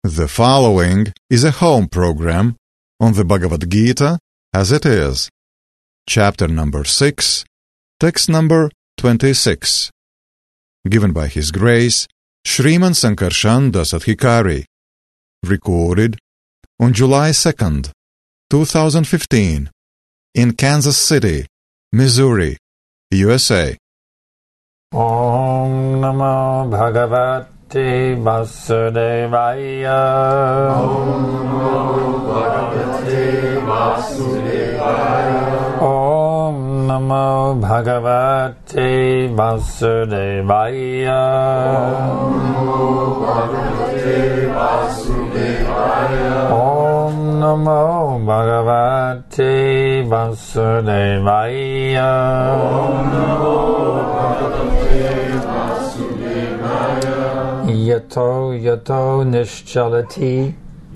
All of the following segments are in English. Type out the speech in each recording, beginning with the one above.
The following is a home program on the Bhagavad Gita as it is. Chapter number 6, text number 26. Given by His Grace, Sriman Sankarshan Dasadhikari. Recorded on July 2nd, 2015, in Kansas City, Missouri, USA. Om Namo Bhagavate Vasudevaya. Om Namo Bhagavate Vasudevaya. Om Namo Bhagavate Vasudevaya. Om Namo Bhagavate Vasudevaya. Om Namo Bhagavate Vasudevaya. Yato yato nischalati.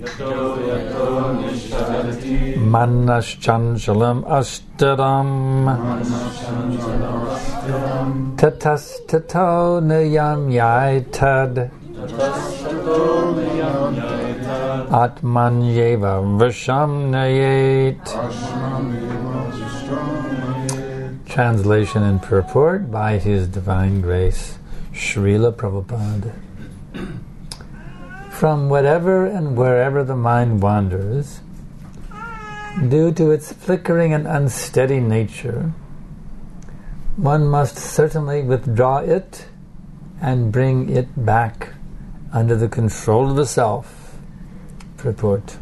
Manaschanshalam astaram. Tatas tato nayam yaitad. Atman yeva visham nayet. Translation and purport by His Divine Grace, Srila Prabhupada. From whatever and wherever the mind wanders, due to its flickering and unsteady nature, one must certainly withdraw it and bring it back under the control of the self. Purport.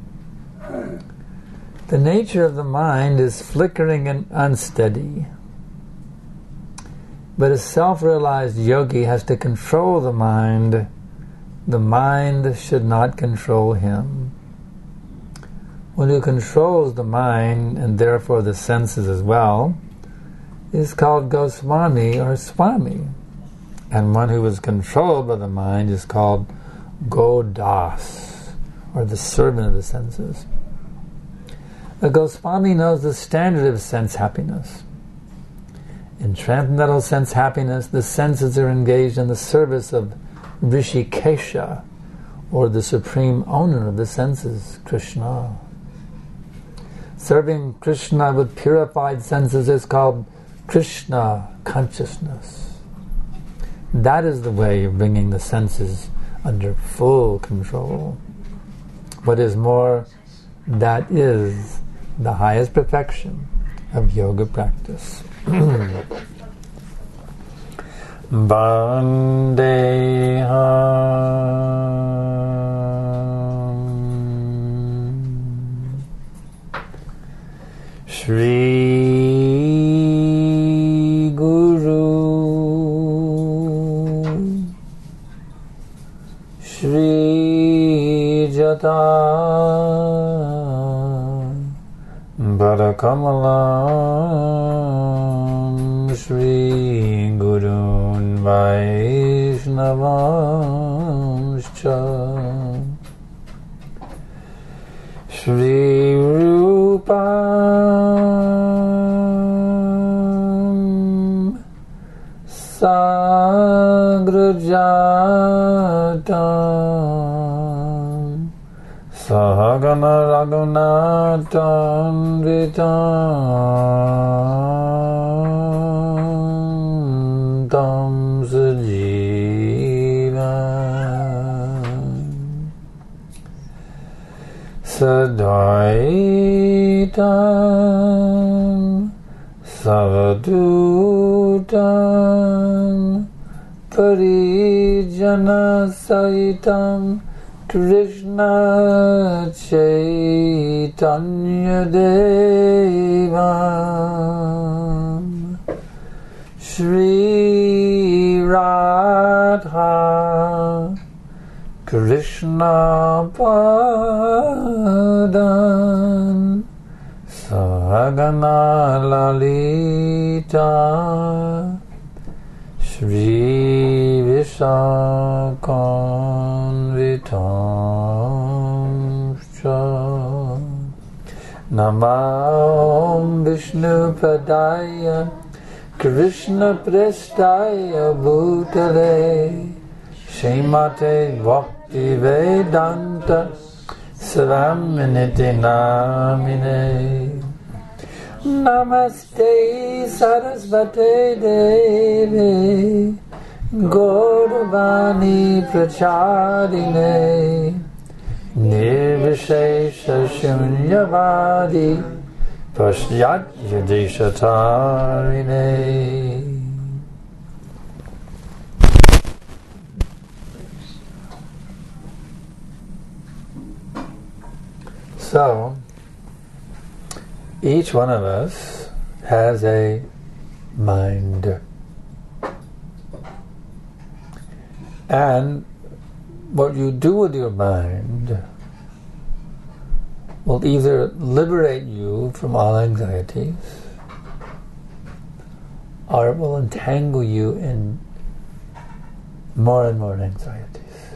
The nature of the mind is flickering and unsteady, but a self-realized yogi has to control the mind. The mind should not control him. One who controls the mind, and therefore the senses as well, is called Goswami or Swami. And one who is controlled by the mind is called Godas, or the servant of the senses. A Goswami knows the standard of sense happiness. In transcendental sense happiness, the senses are engaged in the service of Rishikesha, or the supreme owner of the senses, Krishna. Serving Krishna with purified senses is called Krishna consciousness. That is the way of bringing the senses under full control. What is more, that is the highest perfection of yoga practice. Vandeham Shri Guru Shri Jata Bharakamalam Shri Gurun Vaishnavamscha Shri Rupam Sagrajatam Sahagana Raghunatam Vitam Tam Sajivam Sadaitam Savadutam Parijana Saitam Krishna Chaitanya Devam Shri Radha Krishna Padan Sagana Lalita Shri Vishakanvitamscha Namam Vishnu Padaya Krishna Prestaya Bhutale Srimate Bhakti Vedanta Swaminiti Namine. Namaste Sarasvate Devi Gauravani Pracharine Nirvishesha Shunyavadi Pashyat Yadishatarine. So, each one of us has a mind. And what you do with your mind will either liberate you from all anxieties, or it will entangle you in more and more anxieties.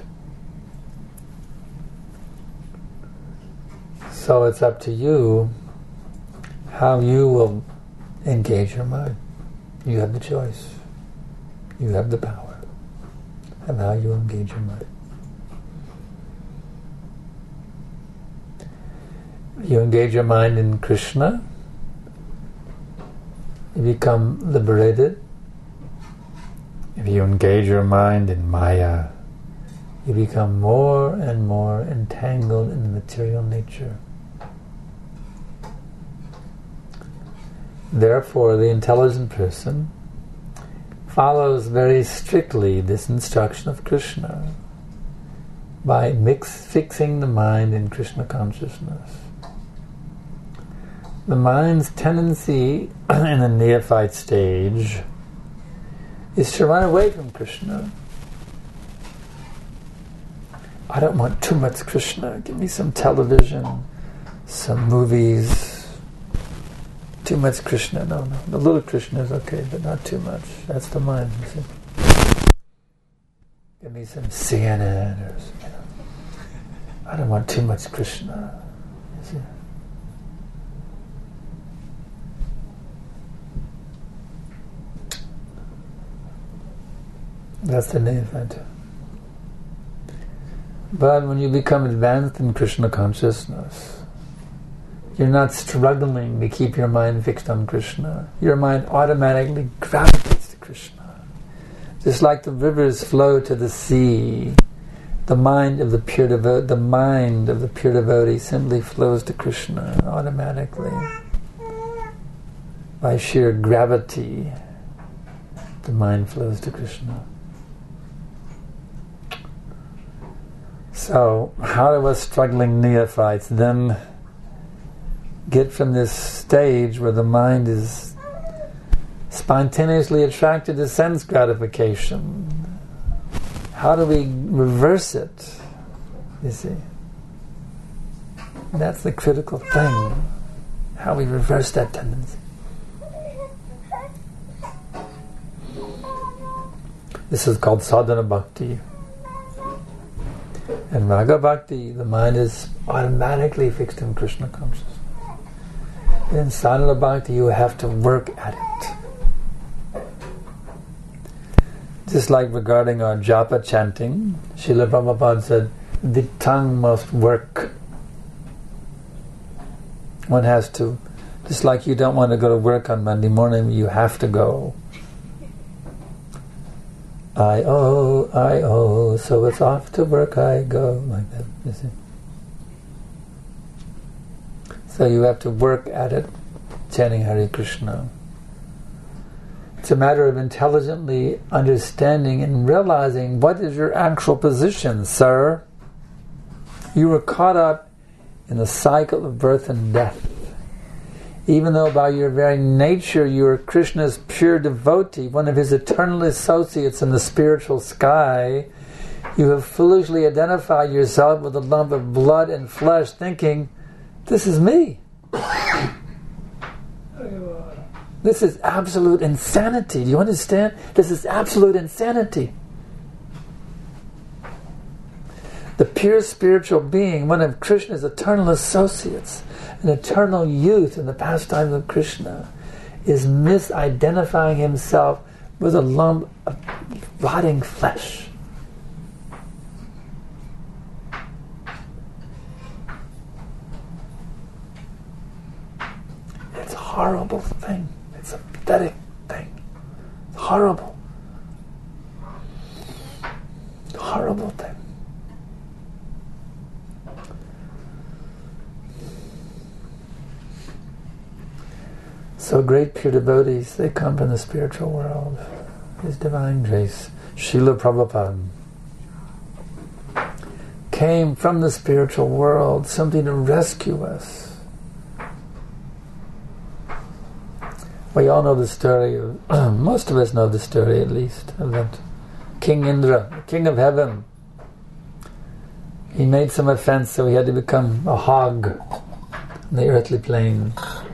So it's up to you how you will engage your mind. You have the choice. You have the power of how you engage your mind. If you engage your mind in Krishna, you become liberated. If you engage your mind in Maya, you become more and more entangled in the material nature. Therefore, the intelligent person follows very strictly this instruction of Krishna by fixing the mind in Krishna consciousness. The mind's tendency in the neophyte stage is to run away from Krishna. I don't want too much Krishna. Give me some television, some movies. Too much Krishna, no. A little Krishna is okay, but not too much. That's the mind, you see. Give me some CNN or something. I don't want too much Krishna, you see. That's the neophyte. But when you become advanced in Krishna consciousness, you're not struggling to keep your mind fixed on Krishna. Your mind automatically gravitates to Krishna. Just like the rivers flow to the sea, the mind of the pure devotee simply flows to Krishna automatically. By sheer gravity, the mind flows to Krishna. So, how do us struggling neophytes then get from this stage where the mind is spontaneously attracted to sense gratification? How do we reverse it? You see, that's the critical thing. How we reverse that tendency. This is called sadhana bhakti. In raga bhakti, the mind is automatically fixed in Krishna consciousness. In sadhana bhakti, you have to work at it. Just like regarding our japa chanting, Srila Prabhupada said, the tongue must work. One has to. Just like you don't want to go to work on Monday morning, you have to go. I owe, so it's off to work I go, like that, you see. So you have to work at it, chanting Hare Krishna. It's a matter of intelligently understanding and realizing what is your actual position, sir. You were caught up in the cycle of birth and death. Even though by your very nature you are Krishna's pure devotee, one of his eternal associates in the spiritual sky, you have foolishly identified yourself with a lump of blood and flesh, thinking, this is me. This is absolute insanity. Do you understand? This is absolute insanity. The pure spiritual being, one of Krishna's eternal associates, an eternal youth in the pastimes of Krishna, is misidentifying himself with a lump of rotting flesh. horrible thing. It's a pathetic thing. It's horrible. Horrible thing. So great pure devotees, they come from the spiritual world. His divine grace, Srila Prabhupada, came from the spiritual world, something to rescue us. We all know the story of, most of us know the story at least, of that King Indra, the king of heaven. He made some offense, so he had to become a hog on the earthly plane.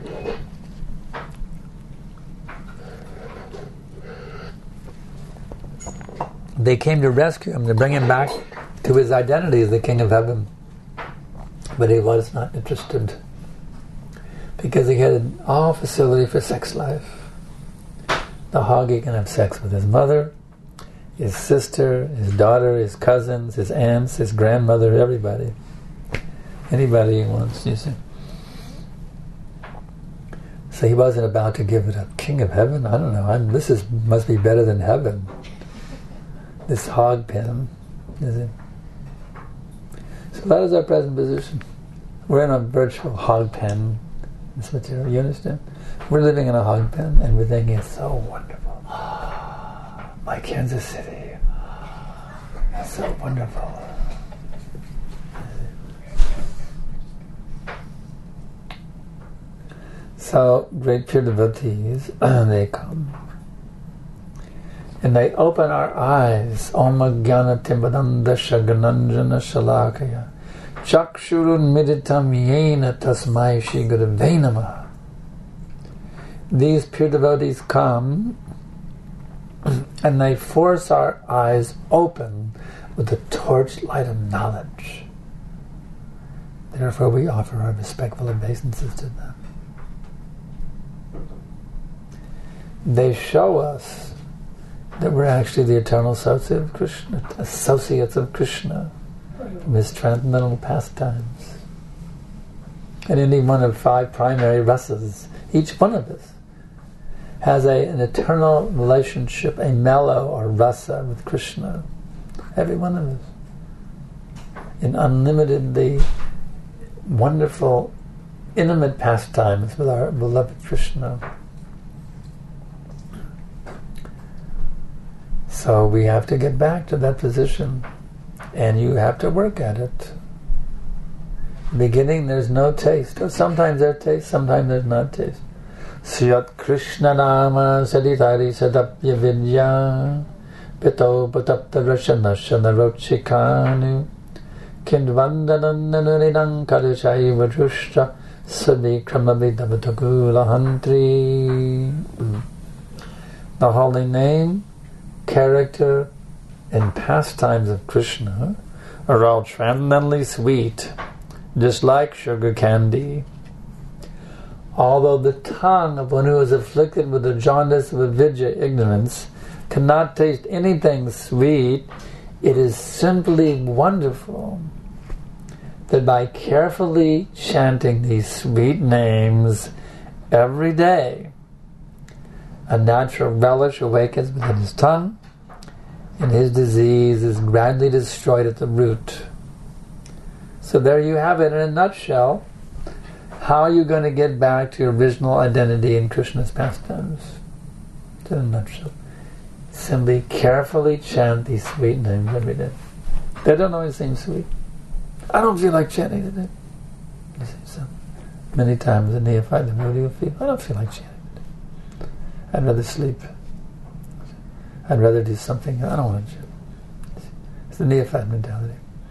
They came to rescue him, to bring him back to his identity as the king of heaven. But he was not interested, because he had all facility for sex life. The hog, he can have sex with his mother, his sister, his daughter, his cousins, his aunts, his grandmother, everybody. Anybody he wants, you see. So he wasn't about to give it up. King of heaven? I don't know. Must be better than heaven. This hog pen, is it? So that is our present position. We're in a virtual hog pen, this material, you understand? We're living in a hog pen and we're thinking it's so wonderful. My Kansas City, so wonderful. So great pure devotees, they come. And they open our eyes. Om Jnana Timbadanda Shagananjana Shalakaya Chakshurun Miditam Yena Tasmai Shri Gurave Namaha. These pure devotees come and they force our eyes open with the torchlight of knowledge. Therefore we offer our respectful obeisances to them. They show us that we're actually the eternal associates of Krishna from his transcendental pastimes. And any one of 5 primary rasas, each one of us has an eternal relationship, a mellow or rasa with Krishna. Every one of us. In unlimitedly wonderful, intimate pastimes with our beloved Krishna. So we have to get back to that position, and you have to work at it. Beginning, there's no taste, or sometimes there's taste, sometimes there's not taste. Sriyat Krishna Nama Saditari Sadapya Vidya Pito Patapta Rashana Shanarochikanu Kindvandananaridang Kadashai Vajushta Savikramavidavatakula Hantri. The holy name, character, and pastimes of Krishna are all transcendently sweet, just like sugar candy. Although the tongue of one who is afflicted with the jaundice of avidya, ignorance, cannot taste anything sweet, it is simply wonderful that by carefully chanting these sweet names every day, a natural relish awakens within his tongue, and his disease is gradually destroyed at the root. So there you have it in a nutshell. How are you going to get back to your original identity in Krishna's pastimes? In a nutshell. Simply carefully chant these sweet names every day. They don't always seem sweet. I don't feel like chanting today. You see, so many times the neophyte, the devotee will feel, I don't feel like chanting. I'd rather sleep. I'd rather do something. I don't want to. It's the neophyte mentality.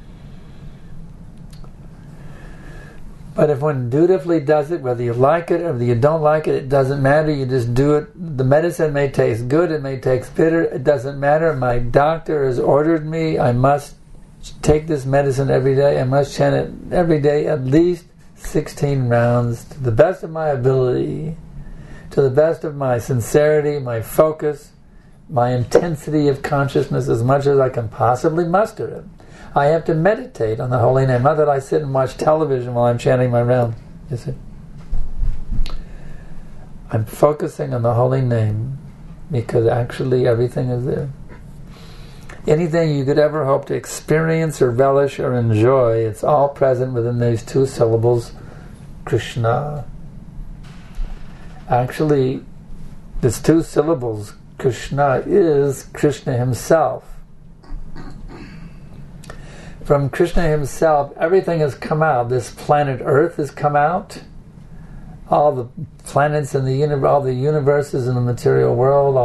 But if one dutifully does it, whether you like it or whether you don't like it, it doesn't matter. You just do it. The medicine may taste good, it may taste bitter. It doesn't matter. My doctor has ordered me. I must take this medicine every day. I must chant it every day, at least 16 rounds, to the best of my ability, to the best of my sincerity, my focus, my intensity of consciousness, as much as I can possibly muster it. I have to meditate on the holy name. Not that I sit and watch television while I'm chanting my round. You see, I'm focusing on the holy name, because actually everything is there. Anything you could ever hope to experience or relish or enjoy, it's all present within these two syllables, Krishna. Actually, these two syllables, Krishna, is Krishna himself. From Krishna himself, everything has come out. This planet Earth has come out. All the planets in the universe, all the universes in the material world,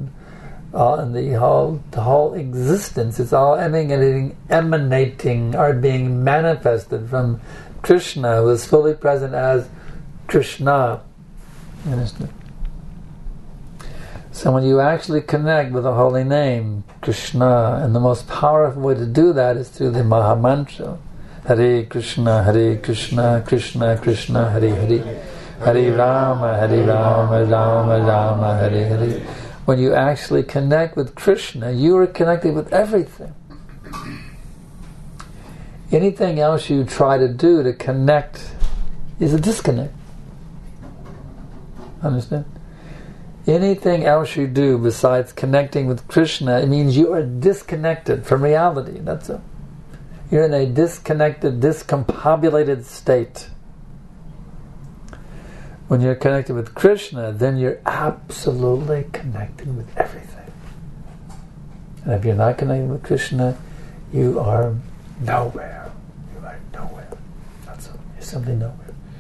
the whole existence, it's all emanating or being manifested from Krishna, who is fully present as Krishna. You understand? So when you actually connect with the holy name, Krishna, and the most powerful way to do that is through the Mahamantra. Hare Krishna, Krishna Krishna, Hare Hare. Hare Rama, Rama Rama, Hare Hare. When you actually connect with Krishna, you are connected with everything. Anything else you try to do to connect is a disconnect. Understand? Anything else you do besides connecting with Krishna, it means you are disconnected from reality. That's it. You're in a disconnected, discombobulated state. When you're connected with Krishna, then you're absolutely connected with everything. And if you're not connected with Krishna, you are nowhere. You are nowhere. That's all. You're simply nowhere.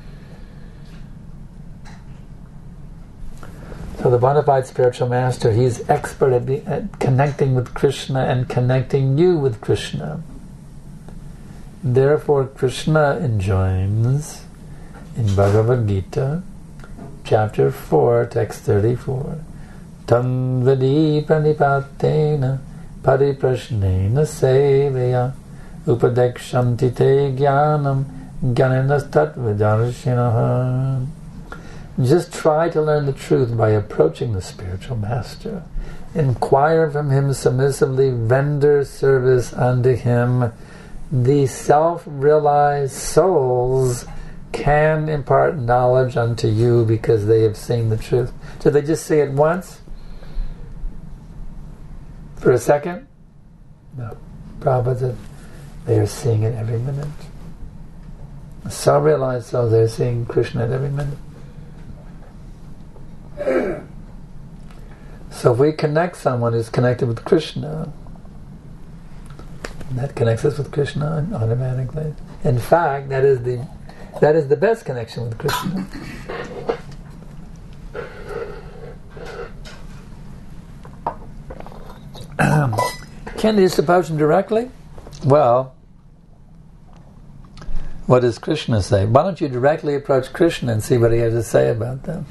So the bona fide spiritual master, he's expert at connecting with Krishna and connecting you with Krishna. Therefore, Krishna enjoins in Bhagavad Gita, Chapter 4, Text 34, Tanvadi pranipatena pariprashnena seveya upadekshanti te jnanam jnanastatvadarshinaha. Just try to learn the truth by approaching the spiritual master. Inquire from him submissively, render service unto him. The self-realized souls can impart knowledge unto you because they have seen the truth. Did they just see it once? For a second? No. Prabhupada said they are seeing it every minute. Self-realized souls, they're seeing Krishna at every minute. So if we connect someone who's connected with Krishna, that connects us with Krishna automatically. In fact, that is the best connection with Krishna. Can you just approach him directly? Well, what does Krishna say? Why don't you directly approach Krishna and see what he has to say about them?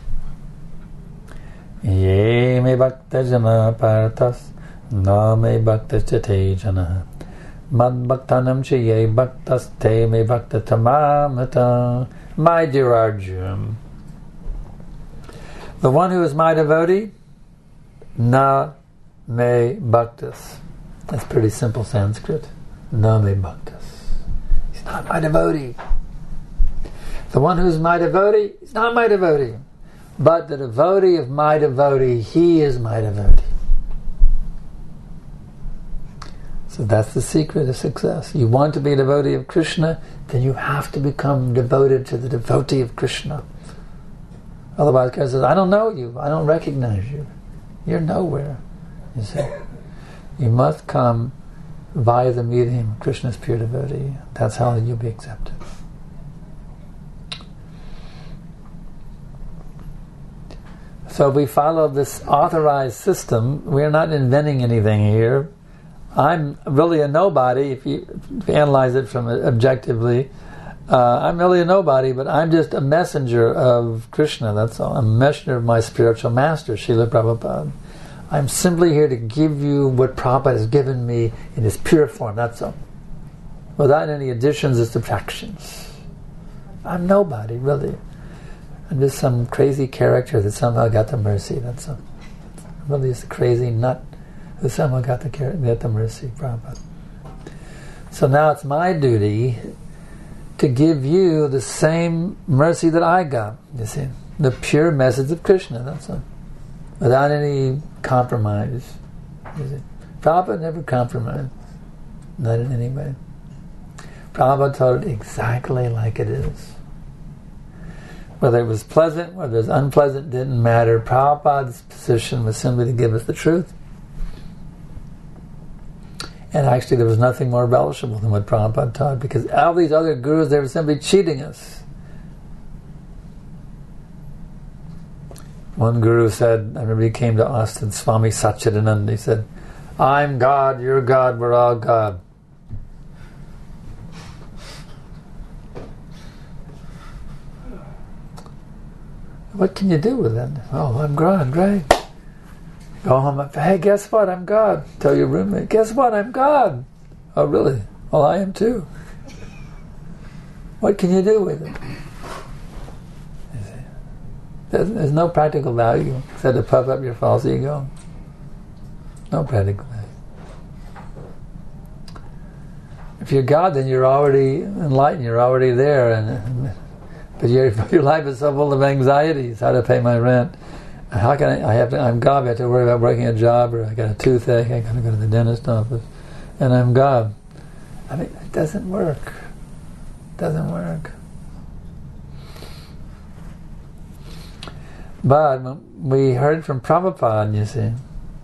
Ye me bhakta jana partas na me bhakta chate jana mad bhaktanam che ye bhaktas te me bhakta tamamata. My dear Arjuna, the one who is my devotee, na me bhaktas. That's pretty simple Sanskrit. Na me bhaktas. He's not my devotee. The one who is my devotee is not my devotee. But the devotee of my devotee, he is my devotee. So that's the secret of success. You want to be a devotee of Krishna, then you have to become devoted to the devotee of Krishna. Otherwise, Krishna says, I don't know you, I don't recognize you. You're nowhere. You see? You must come via the medium of Krishna's pure devotee. That's how you'll be accepted. So if we follow this authorized system, we're not inventing anything here. I'm really a nobody, if you analyze it from objectively. I'm really a nobody, but I'm just a messenger of Krishna, that's all. I'm a messenger of my spiritual master, Srila Prabhupada. I'm simply here to give you what Prabhupada has given me in his pure form, that's all. Without any additions or subtractions. I'm nobody, really. I'm just some crazy character that somehow got the mercy, that's all. I'm really just a crazy nut who somehow got the mercy, Prabhupada. So now it's my duty to give you the same mercy that I got, you see. the pure message of Krishna, that's all. Without any compromise. Prabhupada never compromised. Not in any way. Prabhupada told it exactly like it is. Whether it was pleasant, whether it was unpleasant, didn't matter. Prabhupada's position was simply to give us the truth. And actually there was nothing more relishable than what Prabhupada taught, because all these other gurus, they were simply cheating us. One guru said, I remember he came to Austin, Swami Satchidananda, he said, I'm God, you're God, we're all God. What can you do with that? Oh, I'm God, great. Go home, hey, guess what? I'm God. Tell your roommate, guess what? I'm God. Oh, really? Well, I am too. What can you do with it? There's no practical value except to puff up your false ego. No practical value. If you're God, then you're already enlightened. You're already there, but your life is so full of anxieties. How to pay my rent? How can I'm God. I have to worry about working a job, or I got a toothache. I got to go to the dentist office, and I'm God. I mean, it doesn't work. It doesn't work. But when we heard from Prabhupada, you see,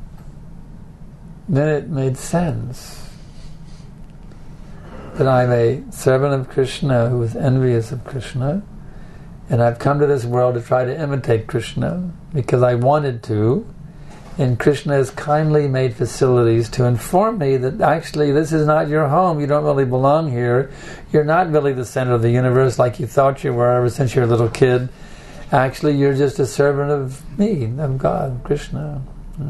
then it made sense that I'm a servant of Krishna who is envious of Krishna, and I've come to this world to try to imitate Krishna because I wanted to, and Krishna has kindly made facilities to inform me that actually this is not your home, you don't really belong here, you're not really the center of the universe like you thought you were ever since you were a little kid. Actually, you're just a servant of me, of God, Krishna.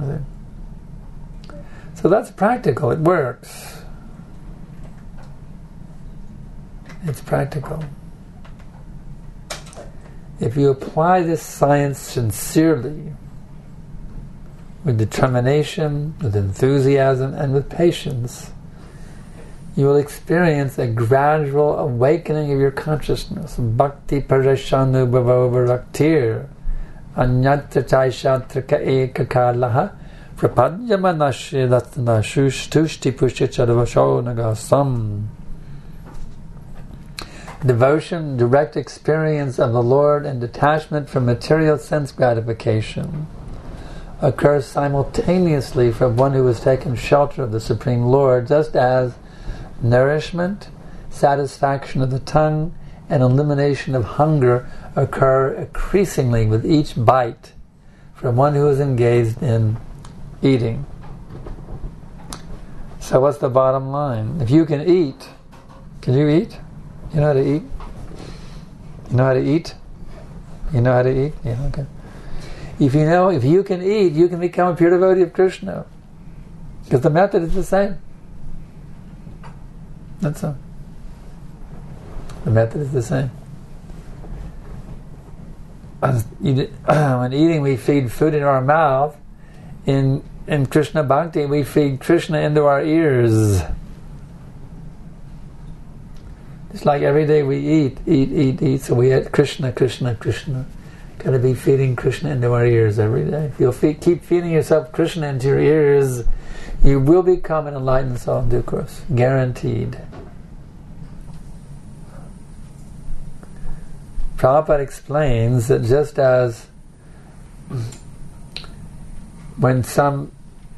So that's practical. It works. It's practical. If you apply this science sincerely, with determination, with enthusiasm, and with patience, you will experience a gradual awakening of your consciousness. Bhakti parashanu bhavaraktir anyatra chaishatrika ekakalaha prapadyamanashya tushti pushachadavasho nagasam. Devotion, direct experience of the Lord, and detachment from material sense gratification occurs simultaneously from one who has taken shelter of the Supreme Lord, just as nourishment, satisfaction of the tongue, and elimination of hunger occur increasingly with each bite from one who is engaged in eating. So what's the bottom line? If you can eat, can you eat? You know how to eat? You know how to eat? You know how to eat? Yeah, okay. If you can eat, you can become a pure devotee of Krishna. Because the method is the same. That's all. The method is the same. When eating, we feed food into our mouth. In Krishna Bhakti, we feed Krishna into our ears. It's like every day we eat. So we eat Krishna. Got to be feeding Krishna into our ears every day. If you'll keep feeding yourself Krishna into your ears, you will become an enlightened soul in due course. Guaranteed. Prabhupada explains that just as when some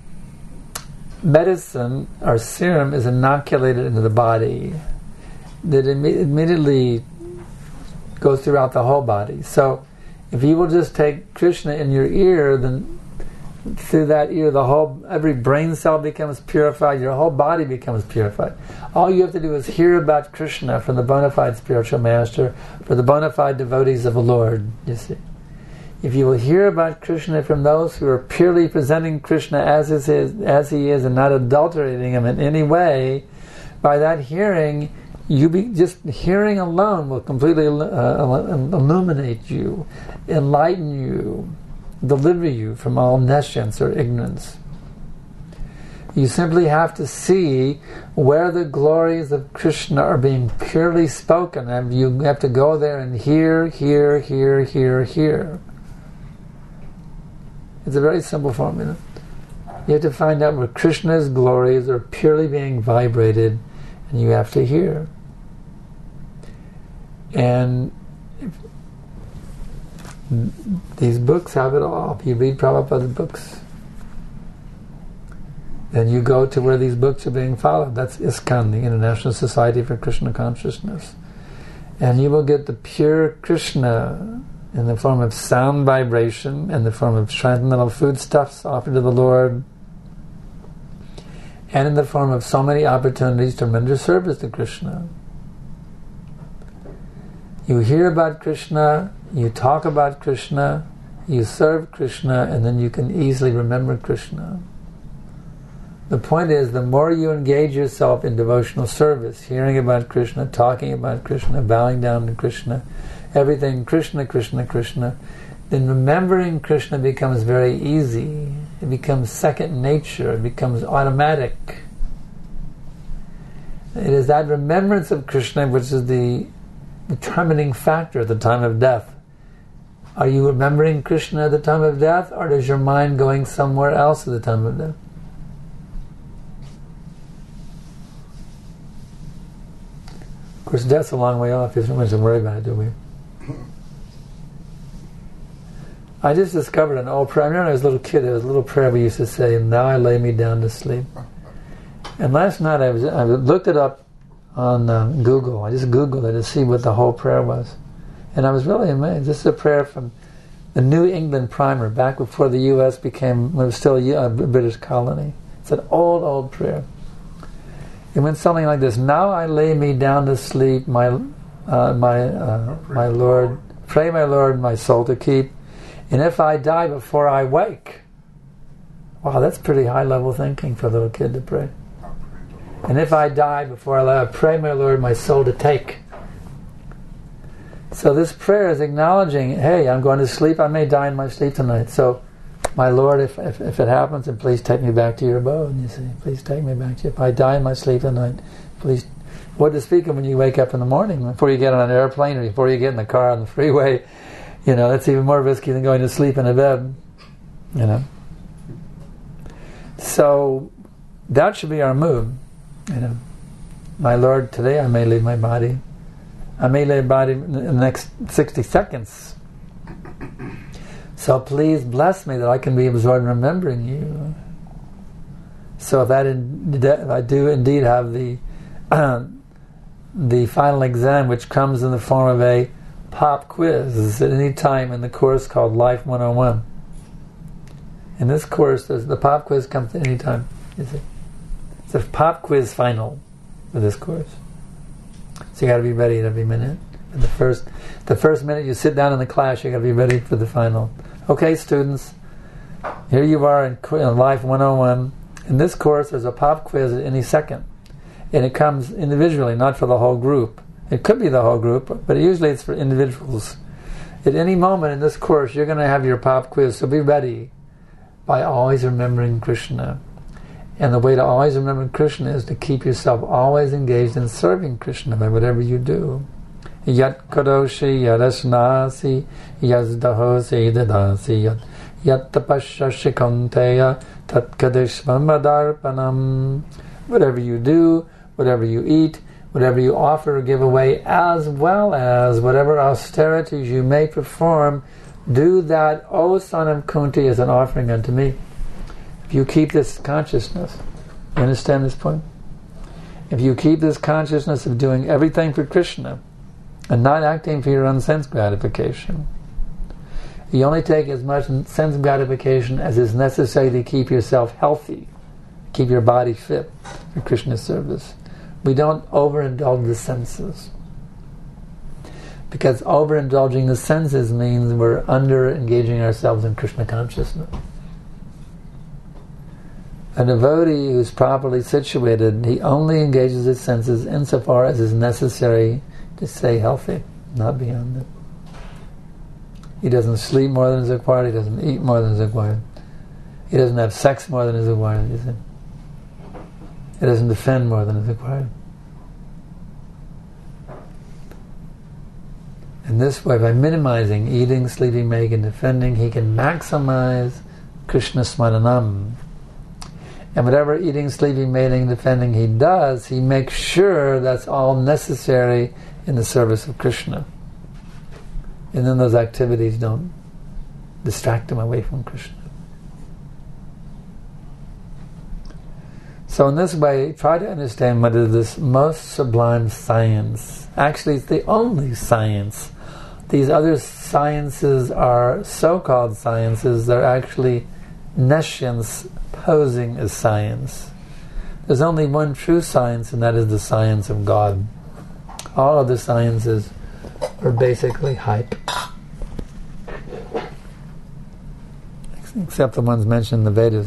medicine or serum is inoculated into the body, that it immediately goes throughout the whole body. So if you will just take Krishna in your ear, then through that ear, every brain cell becomes purified, your whole body becomes purified. All you have to do is hear about Krishna from the bona fide spiritual master, for the bona fide devotees of the Lord, you see. If you will hear about Krishna from those who are purely presenting Krishna as he is and not adulterating him in any way, by that hearing, just hearing alone will completely illuminate you, enlighten you, deliver you from all nescience or ignorance. You simply have to see where the glories of Krishna are being purely spoken, and you have to go there and hear. It's a very simple formula. You have to find out where Krishna's glories are purely being vibrated, and you have to hear. And these books have it all. If you read Prabhupada's books, then you go to where these books are being followed. That's ISKCON, the International Society for Krishna Consciousness. And you will get the pure Krishna in the form of sound vibration, in the form of transcendental foodstuffs offered to the Lord, and in the form of so many opportunities to render service to Krishna. You hear about Krishna, you talk about Krishna, you serve Krishna, and then you can easily remember Krishna. The point is, the more you engage yourself in devotional service, hearing about Krishna, talking about Krishna, bowing down to Krishna, everything Krishna, Krishna, Krishna, then remembering Krishna becomes very easy. It becomes second nature. It becomes automatic. It is that remembrance of Krishna which is the determining factor at the time of death. Are you remembering Krishna at the time of death, or is your mind going somewhere else at the time of death? Of course, death's a long way off. There's no much to worry about it, do we? I just discovered an old prayer. I remember when I was a little kid, there was a little prayer we used to say, "Now I lay me down to sleep." And last night I looked it up on Google. I just Googled it to see what the whole prayer was. And I was really amazed. This is a prayer from the New England Primer, back before the U.S. when it was still a British colony. It's an old, old prayer. It went something like this: "Now I lay me down to sleep, my Lord, pray my Lord my soul to keep, and if I die before I wake." Wow, that's pretty high-level thinking for a little kid to pray. "And if I die before I pray my Lord my soul to take." So this prayer is acknowledging, hey, I'm going to sleep, I may die in my sleep tonight. So, my Lord, if it happens, then please take me back to your abode. You see, please take me back to you. If I die in my sleep tonight, please. What to speak of when you wake up in the morning, before you get on an airplane or before you get in the car on the freeway? You know, that's even more risky than going to sleep in a bed. You know. So that should be our mood. You know, my Lord, today I may leave my body. I may leave my body in the next 60 seconds. So please bless me that I can be absorbed in remembering you. So if I do indeed have the final exam, which comes in the form of a pop quiz at any time in the course called Life 101. In this course, the pop quiz comes at any time. You see, it's a pop quiz final for this course. So you got to be ready at every minute. And the first minute you sit down in the class, you got to be ready for the final. Okay, students, here you are in Life 101. In this course, there's a pop quiz at any second, and it comes individually, not for the whole group. It could be the whole group, but usually it's for individuals. At any moment in this course, you're going to have your pop quiz, so be ready by always remembering Krishna. And the way to always remember Krishna is to keep yourself always engaged in serving Krishna by whatever you do. Yat karoshi yadasnasi yazdahosi dadasi yat tapasya shikanteya tat kadeshvamadarpanam. Whatever you do, whatever you eat, whatever you offer or give away, as well as whatever austerities you may perform, do that, O son of Kunti, as an offering unto me. If you keep this consciousness, you understand this point? If you keep this consciousness of doing everything for Krishna and not acting for your own sense gratification, you only take as much sense gratification as is necessary to keep yourself healthy, keep your body fit for Krishna's service. We don't overindulge the senses, because overindulging the senses means we're under-engaging ourselves in Krishna consciousness. A devotee who's properly situated, he only engages his senses insofar as is necessary to stay healthy, not beyond it. He doesn't sleep more than is required, he doesn't eat more than is required. He doesn't have sex more than is required, you see. It doesn't defend more than is required. In this way, by minimizing eating, sleeping, making, defending, he can maximize Krishna Smaranam. And whatever eating, sleeping, mating, defending he does, he makes sure that's all necessary in the service of Krishna. And then those activities don't distract him away from Krishna. So in this way, try to understand what is this most sublime science. Actually, it's the only science. These other sciences are so-called sciences. They're actually nescience posing as science. There's only one true science, and that is the science of God. All other sciences are basically hype. Except the ones mentioned in the Vedas.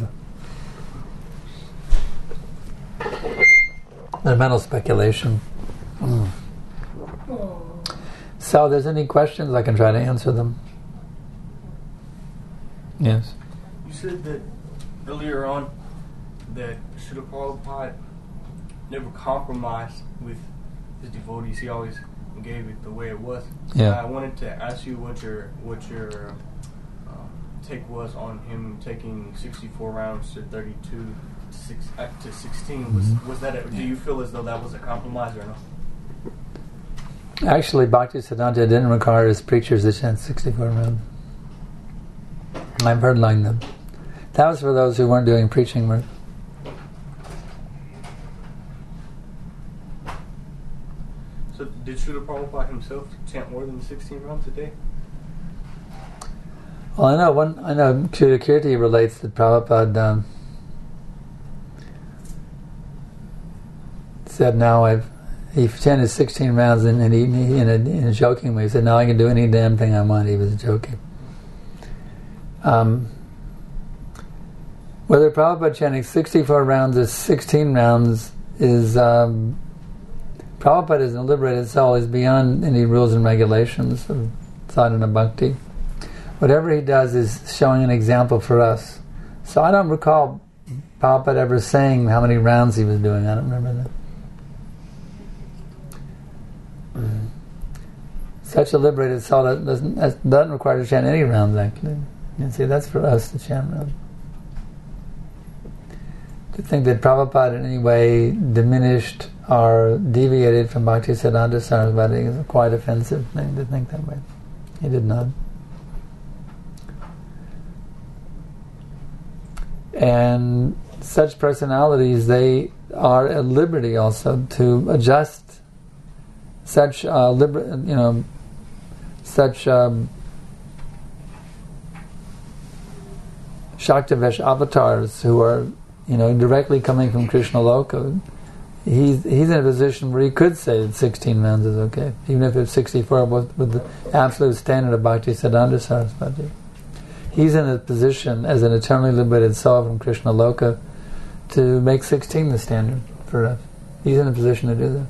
They're mental speculation. So if there's any questions, I can try to answer them. Yes? You said that earlier on that Srila Prabhupada never compromised with his devotees. He always gave it the way it was. Yeah. I wanted to ask you what your take was on him taking 64 rounds to 32 to 16. Was that? Do you feel as though that was a compromise or no? Actually, Bhaktisiddhanta didn't require his preachers to chant 64 rounds. I've heard like them. That was for those who weren't doing preaching work. So did Srila Prabhupada himself chant more than 16 rounds a day? Well, I know Srila Kirti relates that Prabhupada said, now he chanted 16 rounds and he in a joking way, he said, now I can do any damn thing I want. He was joking. Whether Prabhupada chanting 64 rounds or 16 rounds is Prabhupada is a liberated soul, is beyond any rules and regulations of sadhana bhakti. Whatever he does is showing an example for us. So I don't recall Prabhupada ever saying how many rounds he was doing. I don't remember that. Such a liberated soul that doesn't require to chant any rounds, actually. You see, that's for us to chant rounds. To think that Prabhupada in any way diminished or deviated from Bhaktisiddhanta Sarasvati is a quite offensive thing to think that way. He did not. And such personalities, they are at liberty also to adjust such Shaktivesh avatars who are, directly coming from Krishna Loka. He's in a position where he could say that 16 rounds is okay, even if it's 64 with the absolute standard of Bhaktisiddhanta Sarasvati. He's in a position as an eternally liberated soul from Krishna Loka to make 16 the standard for us. He's in a position to do that.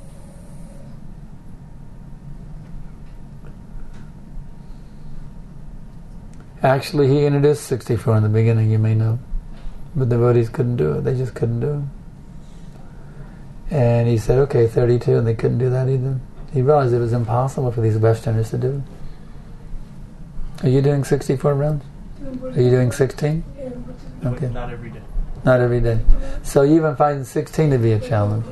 Actually, he introduced 64 in the beginning, you may know. But the devotees couldn't do it. They just couldn't do it. And he said, okay, 32, and they couldn't do that either. He realized it was impossible for these Westerners to do it. Are you doing 64 rounds? Are you doing 16? Okay. Not every day. Not every day. So you even find 16 to be a challenge.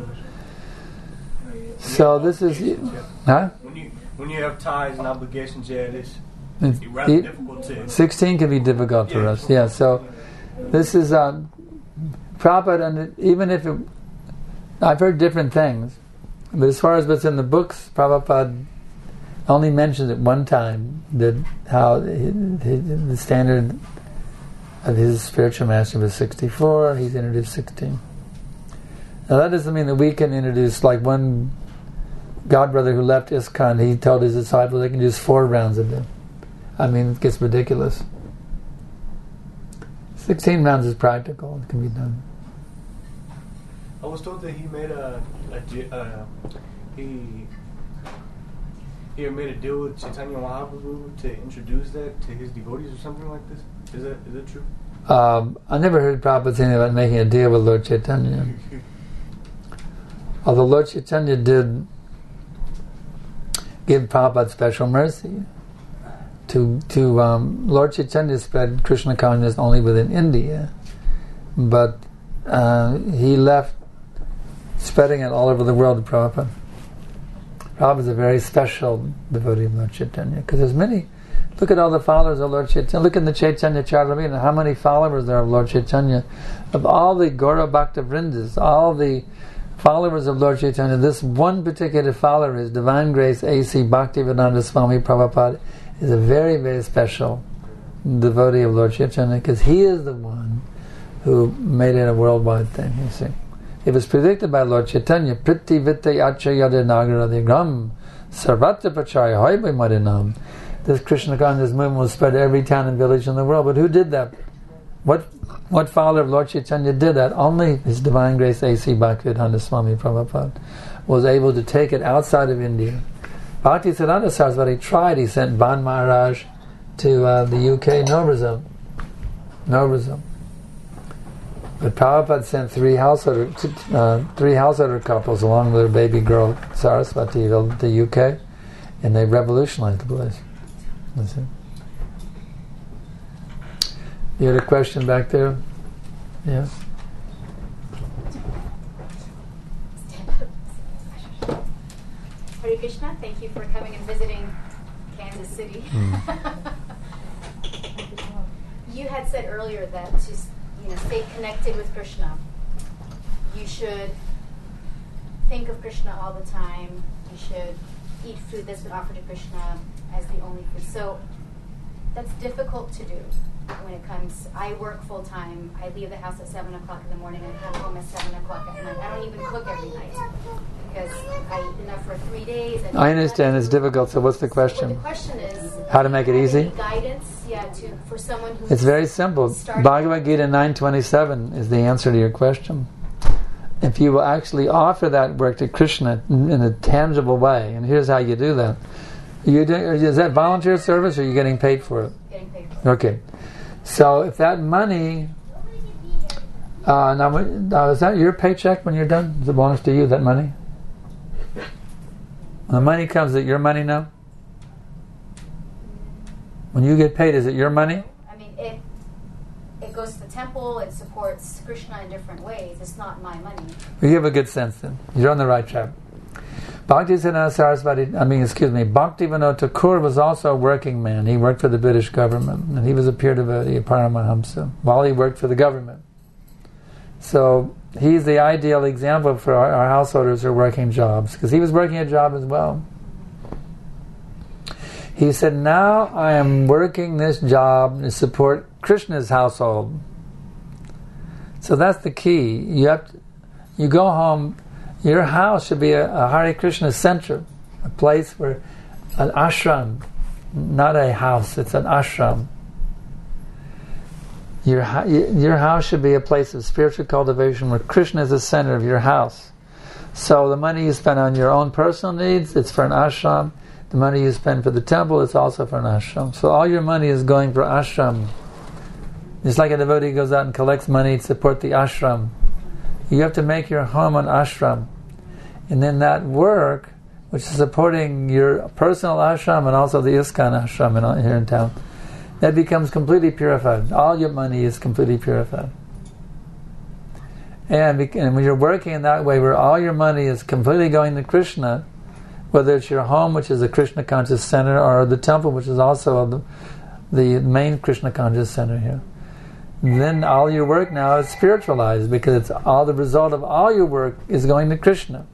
So this is... Huh? When you have ties and obligations, it is rather difficult to... 16 can be difficult for us, yeah. So this is... Prabhupada, and even if it... I've heard different things, but as far as what's in the books, Prabhupada only mentioned it one time, that how the standard of his spiritual master was 64, he's introduced 16. Now that doesn't mean that we can introduce, like one godbrother who left ISKCON, he told his disciples they can do 4 rounds a day. I mean, it gets ridiculous. 16 rounds is practical, it can be done. I was told that he made he made a deal with Chaitanya Mahaprabhu to introduce that to his devotees or something like this. Is that true? I never heard Prabhupada saying about making a deal with Lord Chaitanya. Although Lord Chaitanya did give Prabhupada special mercy, Lord Chaitanya spread Krishna consciousness only within India, but he left spreading it all over the world to Prabhupada. Prabhupada is a very special devotee of Lord Chaitanya, because there's many. Look at all the followers of Lord Chaitanya. Look in the Chaitanya Charitamrita, how many followers there are of Lord Chaitanya. Of all the Gaura Bhakta Vrindas, all the followers of Lord Chaitanya, this one particular follower, His Divine Grace A.C. Bhaktivedanta Swami Prabhupada, is a very, very special devotee of Lord Chaitanya, because he is the one who made it a worldwide thing, you see. It was predicted by Lord Chaitanya, Priti Vitte Achayade Nagaradigram Sarvatra Pachaya Hoibai Marinam. This Krishna consciousness movement was spread to every town and village in the world. But who did that? What follower of Lord Chaitanya did that? Only His Divine Grace A.C. Bhaktivedanta Swami Prabhupada was able to take it outside of India. Bhaktisiddhanta Saraswati tried. He sent Ban Maharaj to the UK, no result. But Prabhupada sent three householder couples along with their baby girl Saraswati to the UK, and they revolutionized the place. That's it. You had a question back there? Yeah. Hare Krishna, thank you for coming and visiting Kansas City. You had said earlier that to stay connected with Krishna, you should think of Krishna all the time. You should eat food that's been offered to Krishna as the only food. So that's difficult to do when it comes. I work full time. I leave the house at 7 o'clock in the morning and come home at 7 o'clock at night. I don't even cook every night because I eat enough for 3 days. I understand it's difficult. So what's the question? So the question is how to make it easy? Guidance, for someone who. It's very simple. Bhagavad Gita 9:27 is the answer to your question. If you will actually offer that work to Krishna in a tangible way, and here's how you do that. Is that volunteer service, or are you getting paid for it? Getting paid for it. Okay. So if that money, now is that your paycheck when you're done? Does it belong to you, that money? When the money comes, is it your money now? When you get paid, is it your money? I mean, it goes to the temple, it supports Krishna in different ways. It's not my money. Well, you have a good sense then. You're on the right track. Bhaktisiddhanta Bhaktivinoda Thakur was also a working man. He worked for the British government, and he was a pure devotee, a Paramahamsa, while he worked for the government. So he's the ideal example for our householders who are working jobs, because he was working a job as well. He said, now I am working this job to support Krishna's household. So that's the key. You go home, your house should be a Hare Krishna center, a place where an ashram, not a house, it's an ashram. Your house should be a place of spiritual cultivation where Krishna is the center of your house. So the money you spend on your own personal needs, it's for an ashram. The money you spend for the temple is also for an ashram. So all your money is going for ashram. Just like a devotee goes out and collects money to support the ashram. You have to make your home an ashram. And then that work, which is supporting your personal ashram and also the ISKCON ashram here in town, that becomes completely purified. All your money is completely purified. And when you're working in that way, where all your money is completely going to Krishna, whether it's your home, which is a Krishna conscious center, or the temple, which is also the main Krishna conscious center here, then all your work now is spiritualized, because it's all the result of all your work is going to Krishna.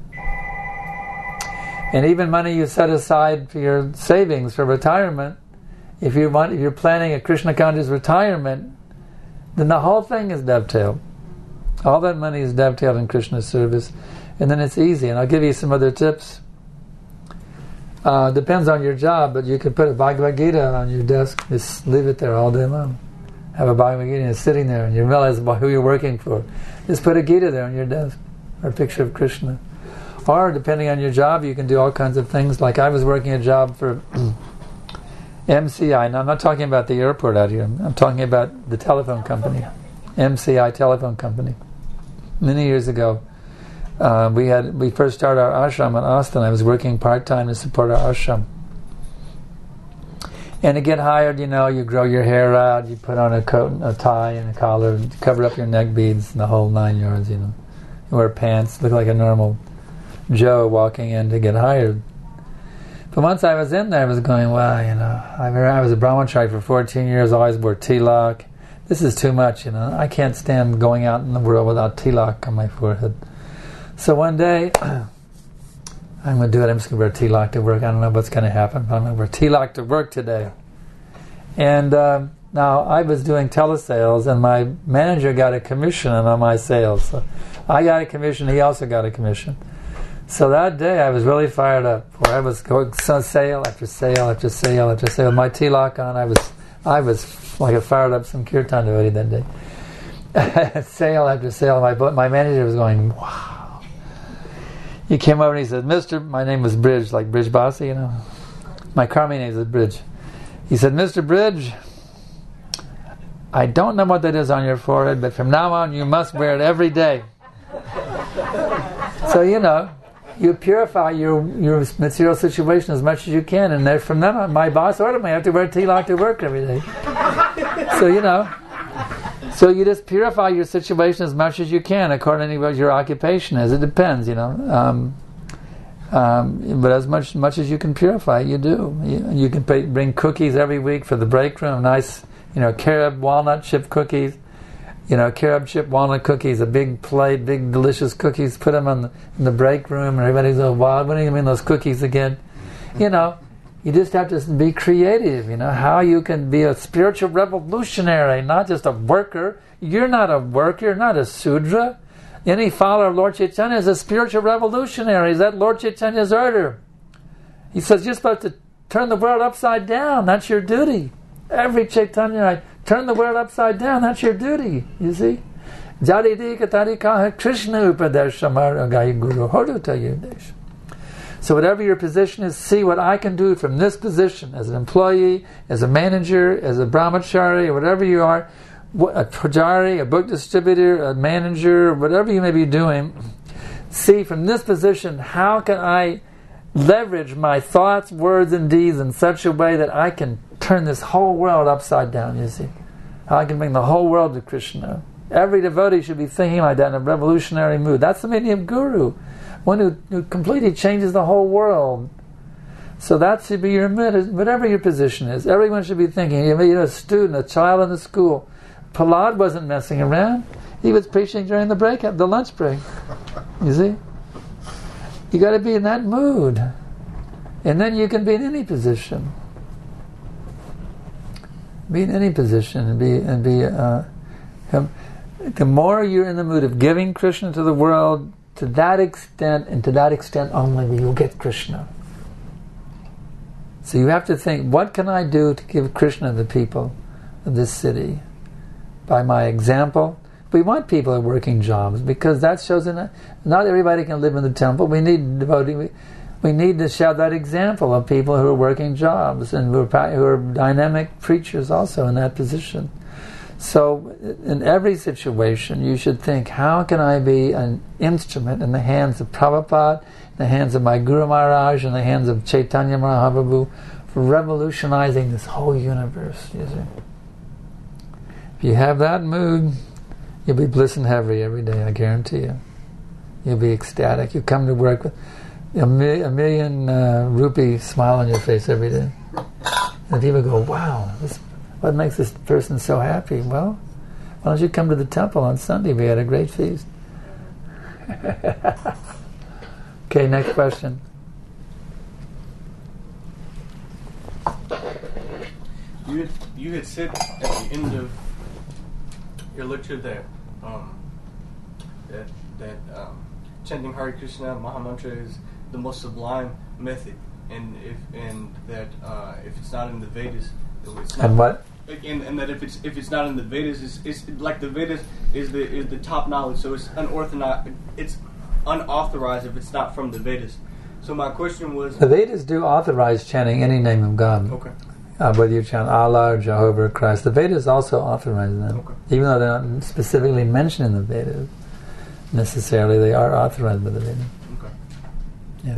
And even money you set aside for your savings for retirement, if you're planning a Krishna conscious retirement, then the whole thing is dovetailed. All that money is dovetailed in Krishna's service, and then it's easy. And I'll give you some other tips. Depends on your job, but you could put a Bhagavad Gita on your desk. Just leave it there all day long. Have a Bhagavad Gita and it's sitting there, and you realize who you're working for. Just put a Gita there on your desk, or a picture of Krishna. Or, depending on your job, you can do all kinds of things. Like I was working a job for MCI. Now, I'm not talking about the airport out here. I'm talking about the telephone company. MCI telephone company. Many years ago, We first started our ashram in Austin. I was working part-time to support our ashram. And to get hired, you grow your hair out, you put on a coat, a tie, and a collar, cover up your neck beads, and the whole 9 yards. You wear pants, look like a normal Joe walking in to get hired. But once I was in there, I was going, wow, I was a brahmachari for 14 years, always wore tilak. This is too much, I can't stand going out in the world without tilak on my forehead. So one day, I'm going to do it. I'm just going to wear tilak to work. I don't know what's going to happen, but I'm going to wear tilak to work today. And now I was doing telesales, and my manager got a commission on my sales. So I got a commission. He also got a commission. So that day I was really fired up. I was going sale after sale after sale after sale. With my tilak on, I was like a fired up Sankirtan devotee that day. Sale after sale. My manager was going, wow. He came over and he said, my name was Bridge, like Bridge Basi, My Karmi name is Bridge. He said, Mr. Bridge, I don't know what that is on your forehead, but from now on you must wear it every day. So, you purify your material situation as much as you can, and from then on, my boss ordered me, I have to wear tilak to work every day. So you just purify your situation as much as you can according to what your occupation is. It depends, but as much as you can purify, you do. You can bring cookies every week for the break room, nice, carob walnut chip cookies, carob chip walnut cookies, a big plate, big delicious cookies, put them in the break room, and everybody's going, wow, what do you mean those cookies again? You just have to be creative, how you can be a spiritual revolutionary, not just a worker. You're not a worker, you're not a Sudra. Any follower of Lord Chaitanya is a spiritual revolutionary. Is that Lord Chaitanya's order? He says you're supposed to turn the world upside down. That's your duty. Every Chaitanya, turn the world upside down. That's your duty, you see. Jadi katari kaha Krishna upadeshamara gai guru horuta yudesh. So whatever your position is, see what I can do from this position, as an employee, as a manager, as a brahmachari, or whatever you are, a pujari, a book distributor, a manager, whatever you may be doing. See from this position, how can I leverage my thoughts, words, and deeds in such a way that I can turn this whole world upside down, you see. How I can bring the whole world to Krishna. Every devotee should be thinking like that in a revolutionary mood. That's the meaning of guru. One who completely changes the whole world. So that should be your mood, whatever your position is. Everyone should be thinking. A student, a child in the school. Prahlad wasn't messing around. He was preaching during the lunch break. You see? You got to be in that mood. And then you can be in any position. Be in any position and be. The more you're in the mood of giving Krishna to the world, to that extent, and to that extent only, will you get Krishna. So you have to think, what can I do to give Krishna to the people of this city? By my example. We want people at working jobs, because that shows not everybody can live in the temple. We need devotee. We need to show that example of people who are working jobs and who are dynamic preachers also in that position. So in every situation, you should think, how can I be an instrument in the hands of Prabhupada, in the hands of my Guru Maharaj, in the hands of Chaitanya Mahaprabhu, for revolutionizing this whole universe, you see. If you have that mood, you'll be bliss and heavy every day, I guarantee you. You'll be ecstatic. You come to work with a million rupee smile on your face every day. And people go, wow, what makes this person so happy? Well, why don't you come to the temple on Sunday? We had a great feast. Okay, next question. You had said at the end of your lecture that chanting Hare Krishna Mahamantra is the most sublime method, and that if it's not in the Vedas, it's not. And what? And that if it's not in the Vedas, it's like the Vedas is the top knowledge, so it's unorthodox. It's unauthorized if it's not from the Vedas. So my question was: the Vedas do authorize chanting any name of God. Okay. Whether you chant Allah, or Jehovah, or Christ, the Vedas also authorize them, even though they're not specifically mentioned in the Vedas. necessarily they are authorized by the Veda. Okay. Yeah.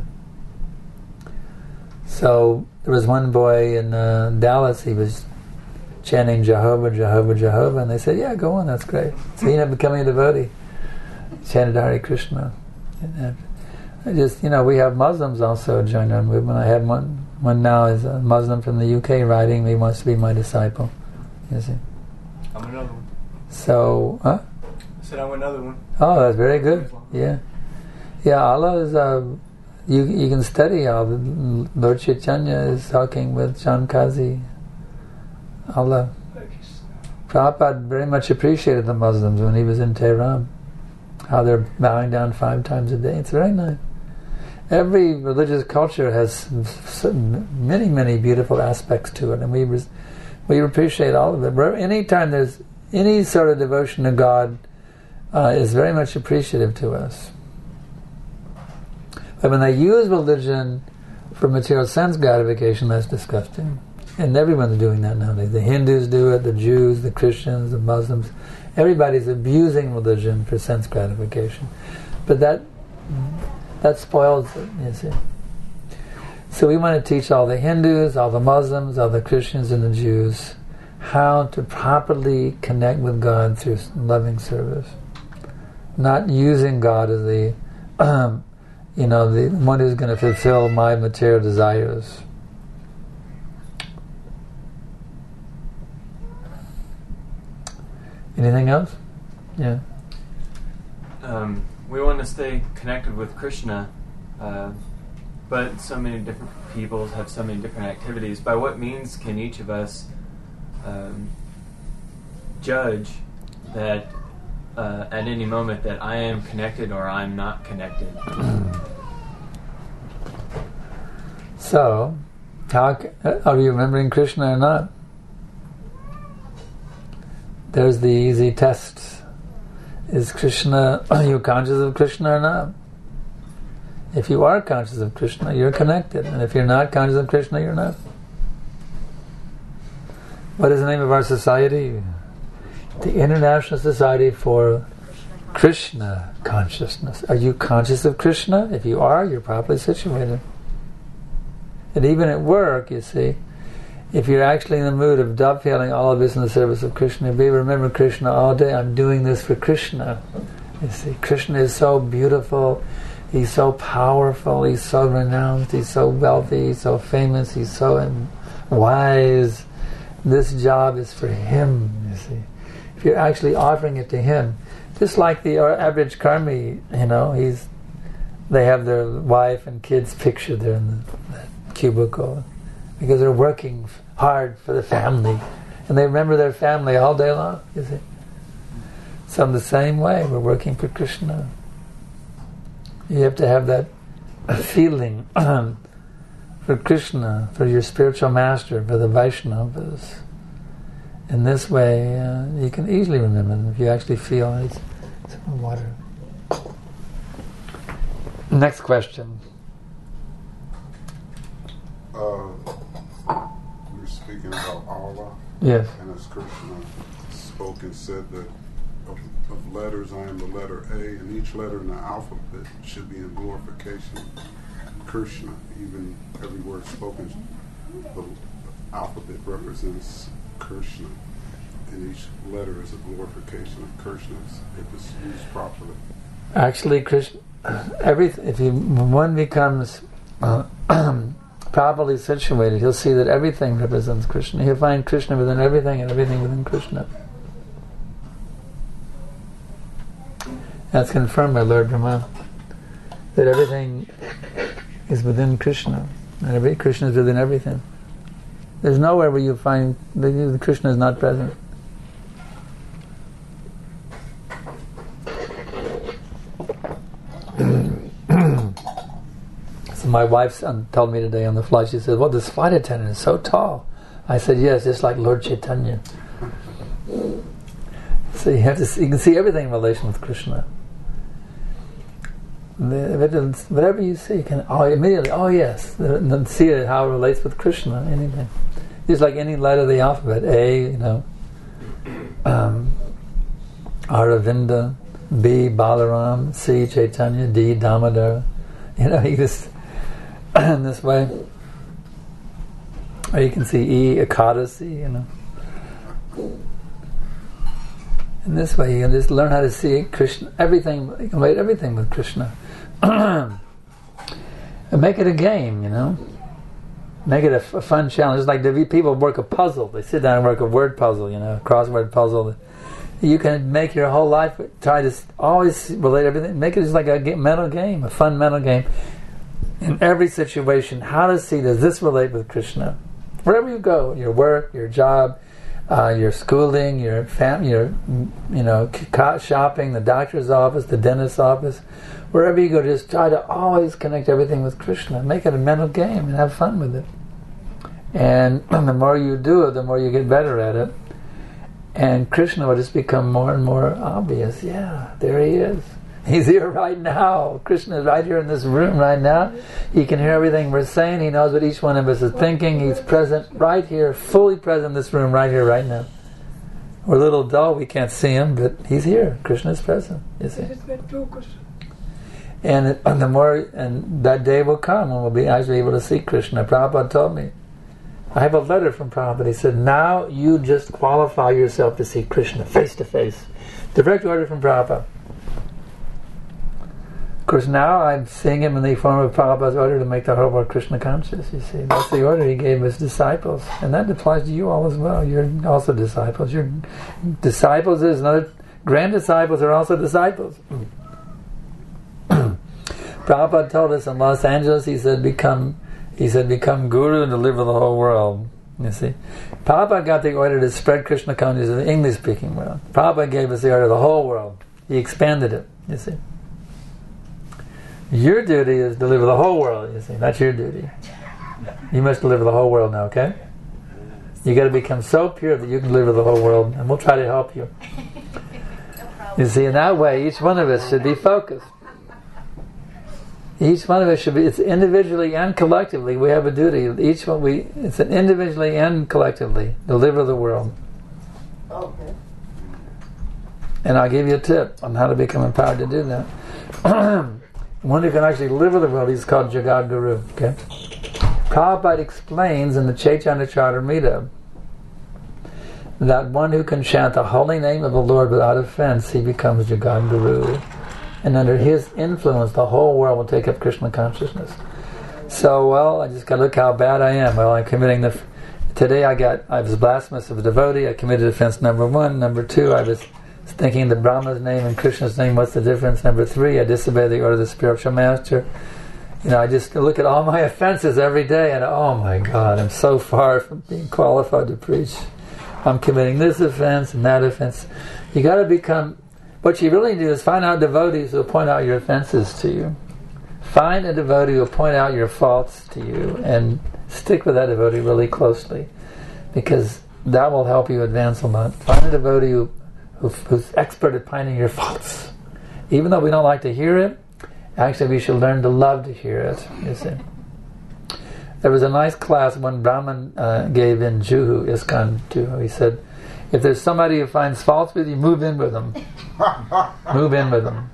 So there was one boy in Dallas, he was chanting Jehovah, Jehovah, Jehovah, and they said, yeah, go on, that's great. So he ended up becoming a devotee. Chanted Hare Krishna. And we have Muslims also join our movement. I have one now is a Muslim from the UK writing, he wants to be my disciple. You see. I'm another one. So, huh? I said I'm another one. Oh, that's very good. Yeah. Yeah, Allah is, you can study how Lord Chaitanya is talking with John Kazi. Allah. Prabhupada very much appreciated the Muslims when he was in Tehran. How they're bowing down 5 times a day. It's very nice. Every religious culture has many, many beautiful aspects to it, and we appreciate all of it. Anytime there's any sort of devotion to God is very much appreciative to us. But when they use religion for material sense gratification, that's disgusting. And everyone's doing that nowadays. The Hindus do it, the Jews, the Christians, the Muslims. Everybody's abusing religion for sense gratification. But that spoils it, you see. So we want to teach all the Hindus, all the Muslims, all the Christians and the Jews how to properly connect with God through loving service. Not using God as the one who's going to fulfill my material desires. Anything else? Yeah. We want to stay connected with Krishna, but so many different peoples have so many different activities. By what means can each of us judge that at any moment that I am connected or I'm not connected? So, are you remembering Krishna or not? There's the easy test. Is Krishna, are you conscious of Krishna or not? If you are conscious of Krishna, you're connected. And if you're not conscious of Krishna, you're not. What is the name of our society? The International Society for Krishna Consciousness. Are you conscious of Krishna? If you are, you're properly situated. And even at work, you see, if you're actually in the mood of dovetailing all of this in the service of Krishna, be remember Krishna all day. I'm doing this for Krishna. You see, Krishna is so beautiful. He's so powerful. He's so renowned. He's so wealthy. He's so famous. He's so wise. This job is for him. You see, if you're actually offering it to him, just like the average karmi, they have their wife and kids picture there in that cubicle because they're working hard for the family, and they remember their family all day long. You see, so in the same way, we're working for Krishna. You have to have that feeling for Krishna, for your spiritual master, for the Vaishnavas. In this way, you can easily remember them if you actually feel it. Some water. Next question. We're speaking about Allah. Yes. And as Krishna spoke and said that of letters, I am the letter A, and each letter in the alphabet should be in glorification of Krishna. Even every word spoken, the alphabet represents Krishna, and each letter is a glorification of Krishna if it's used properly. Actually, Krishna, when one becomes properly situated, he'll see that everything represents Krishna. He'll find Krishna within everything and everything within Krishna. That's confirmed by Lord Brahma, that everything is within Krishna, and Krishna is within everything. There's nowhere where you find the Krishna is not present. So my wife's son told me today on the flight, she said, well, this flight attendant is so tall. I said, yes, just like Lord Chaitanya. So you can see everything in relation with Krishna. Whatever you see, you can immediately, yes, see how it relates with Krishna, anything. Just like any letter of the alphabet, A, Aravinda, B. Balaram, C. Chaitanya, D. Damodar. You just in this way. Or you can see E. Ekadasi, In this way, you can just learn how to see Krishna. Everything, you can relate everything with Krishna. And make it a game, Make it a fun challenge. It's like people work a puzzle. They sit down and work a word puzzle, a crossword puzzle. You can make your whole life, try to always relate everything. Make it just like a mental game, a fun mental game. In every situation, how to see, does this relate with Krishna? Wherever you go, your work, your job, your schooling, your family, your shopping, the doctor's office, the dentist's office, wherever you go, just try to always connect everything with Krishna. Make it a mental game and have fun with it. And the more you do it, the more you get better at it. And Krishna will just become more and more obvious. Yeah, there he is. He's here right now. Krishna is right here in this room right now. He can hear everything we're saying. He knows what each one of us is thinking. He's present right here, fully present in this room right here, right now. We're a little dull. We can't see him, but he's here. Krishna is present. You see? And that day will come when we'll be actually able to see Krishna. Prabhupada told me. I have a letter from Prabhupada. He said, now you just qualify yourself to see Krishna face to face. Direct order from Prabhupada. Of course, now I'm seeing him in the form of Prabhupada's order to make the whole world Krishna conscious, you see. That's the order he gave his disciples. And that applies to you all as well. You're also disciples. Your disciples is another... Grand disciples are also disciples. Prabhupada told us in Los Angeles, he said, become guru and deliver the whole world. You see, Prabhupada got the order to spread Krishna consciousness in the English-speaking world. Prabhupada gave us the order of the whole world. He expanded it. You see, your duty is to deliver the whole world. You see, that's your duty. You must deliver the whole world now. Okay? You got to become so pure that you can deliver the whole world, and we'll try to help you. You see, in that way, each one of us should be focused. Each one of us should be, it's individually and collectively, we have a duty. It's an individually and collectively, deliver the world. Okay. And I'll give you a tip on how to become empowered to do that. One who can actually deliver the world, he's called Jagat Guru. Okay? Prabhupada explains in the Chaitanya Charitamrita that one who can chant the holy name of the Lord without offense, he becomes Jagat Guru. And under his influence, the whole world will take up Krishna consciousness. So, I just got to look how bad I am. Well, I'm committing today I was blasphemous of a devotee. I committed offense number 1. Number 2, I was thinking the Brahma's name and Krishna's name, what's the difference? Number 3, I disobeyed the order of the spiritual master. I just look at all my offenses every day and, oh my God, I'm so far from being qualified to preach. I'm committing this offense and that offense. You got to become... What you really do is find out devotees who will point out your offenses to you. Find a devotee who will point out your faults to you and stick with that devotee really closely, because that will help you advance a lot. Find a devotee who's expert at finding your faults. Even though we don't like to hear it, actually we should learn to love to hear it, you see. There was a nice class one Brahman gave in Juhu, ISKCON Juhu. He said, if there's somebody who finds faults with you, move in with them. Move in with them.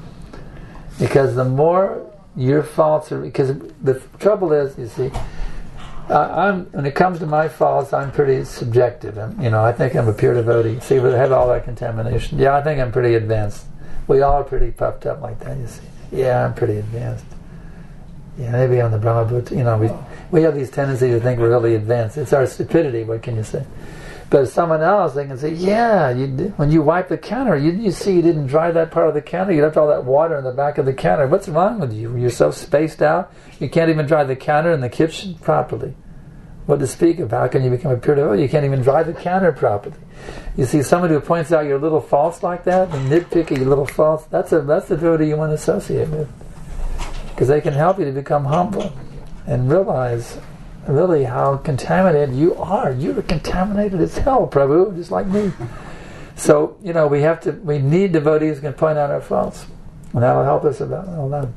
Because the more your faults are... Because the trouble is, you see, when it comes to my faults, I'm pretty subjective. I think I'm a pure devotee. See, we have all that contamination. Yeah, I think I'm pretty advanced. We all are pretty puffed up like that, you see. Yeah, I'm pretty advanced. Yeah, maybe on the Brahma Buddha, we have these tendencies to think we're really advanced. It's our stupidity, what can you say? But someone else, they can say, yeah, when you wipe the counter, you see you didn't dry that part of the counter, you left all that water in the back of the counter. What's wrong with you? You're so spaced out, you can't even dry the counter in the kitchen properly. What to speak of? How can you become a pure devotee? You can't even dry the counter properly. You see someone who points out your little faults like that, and nitpicky little faults, that's the devotee you want to associate with. Because they can help you to become humble and realize really how contaminated you are. You're contaminated as hell, Prabhu, just like me. So, we need devotees who can point out our faults. And that'll help us that'll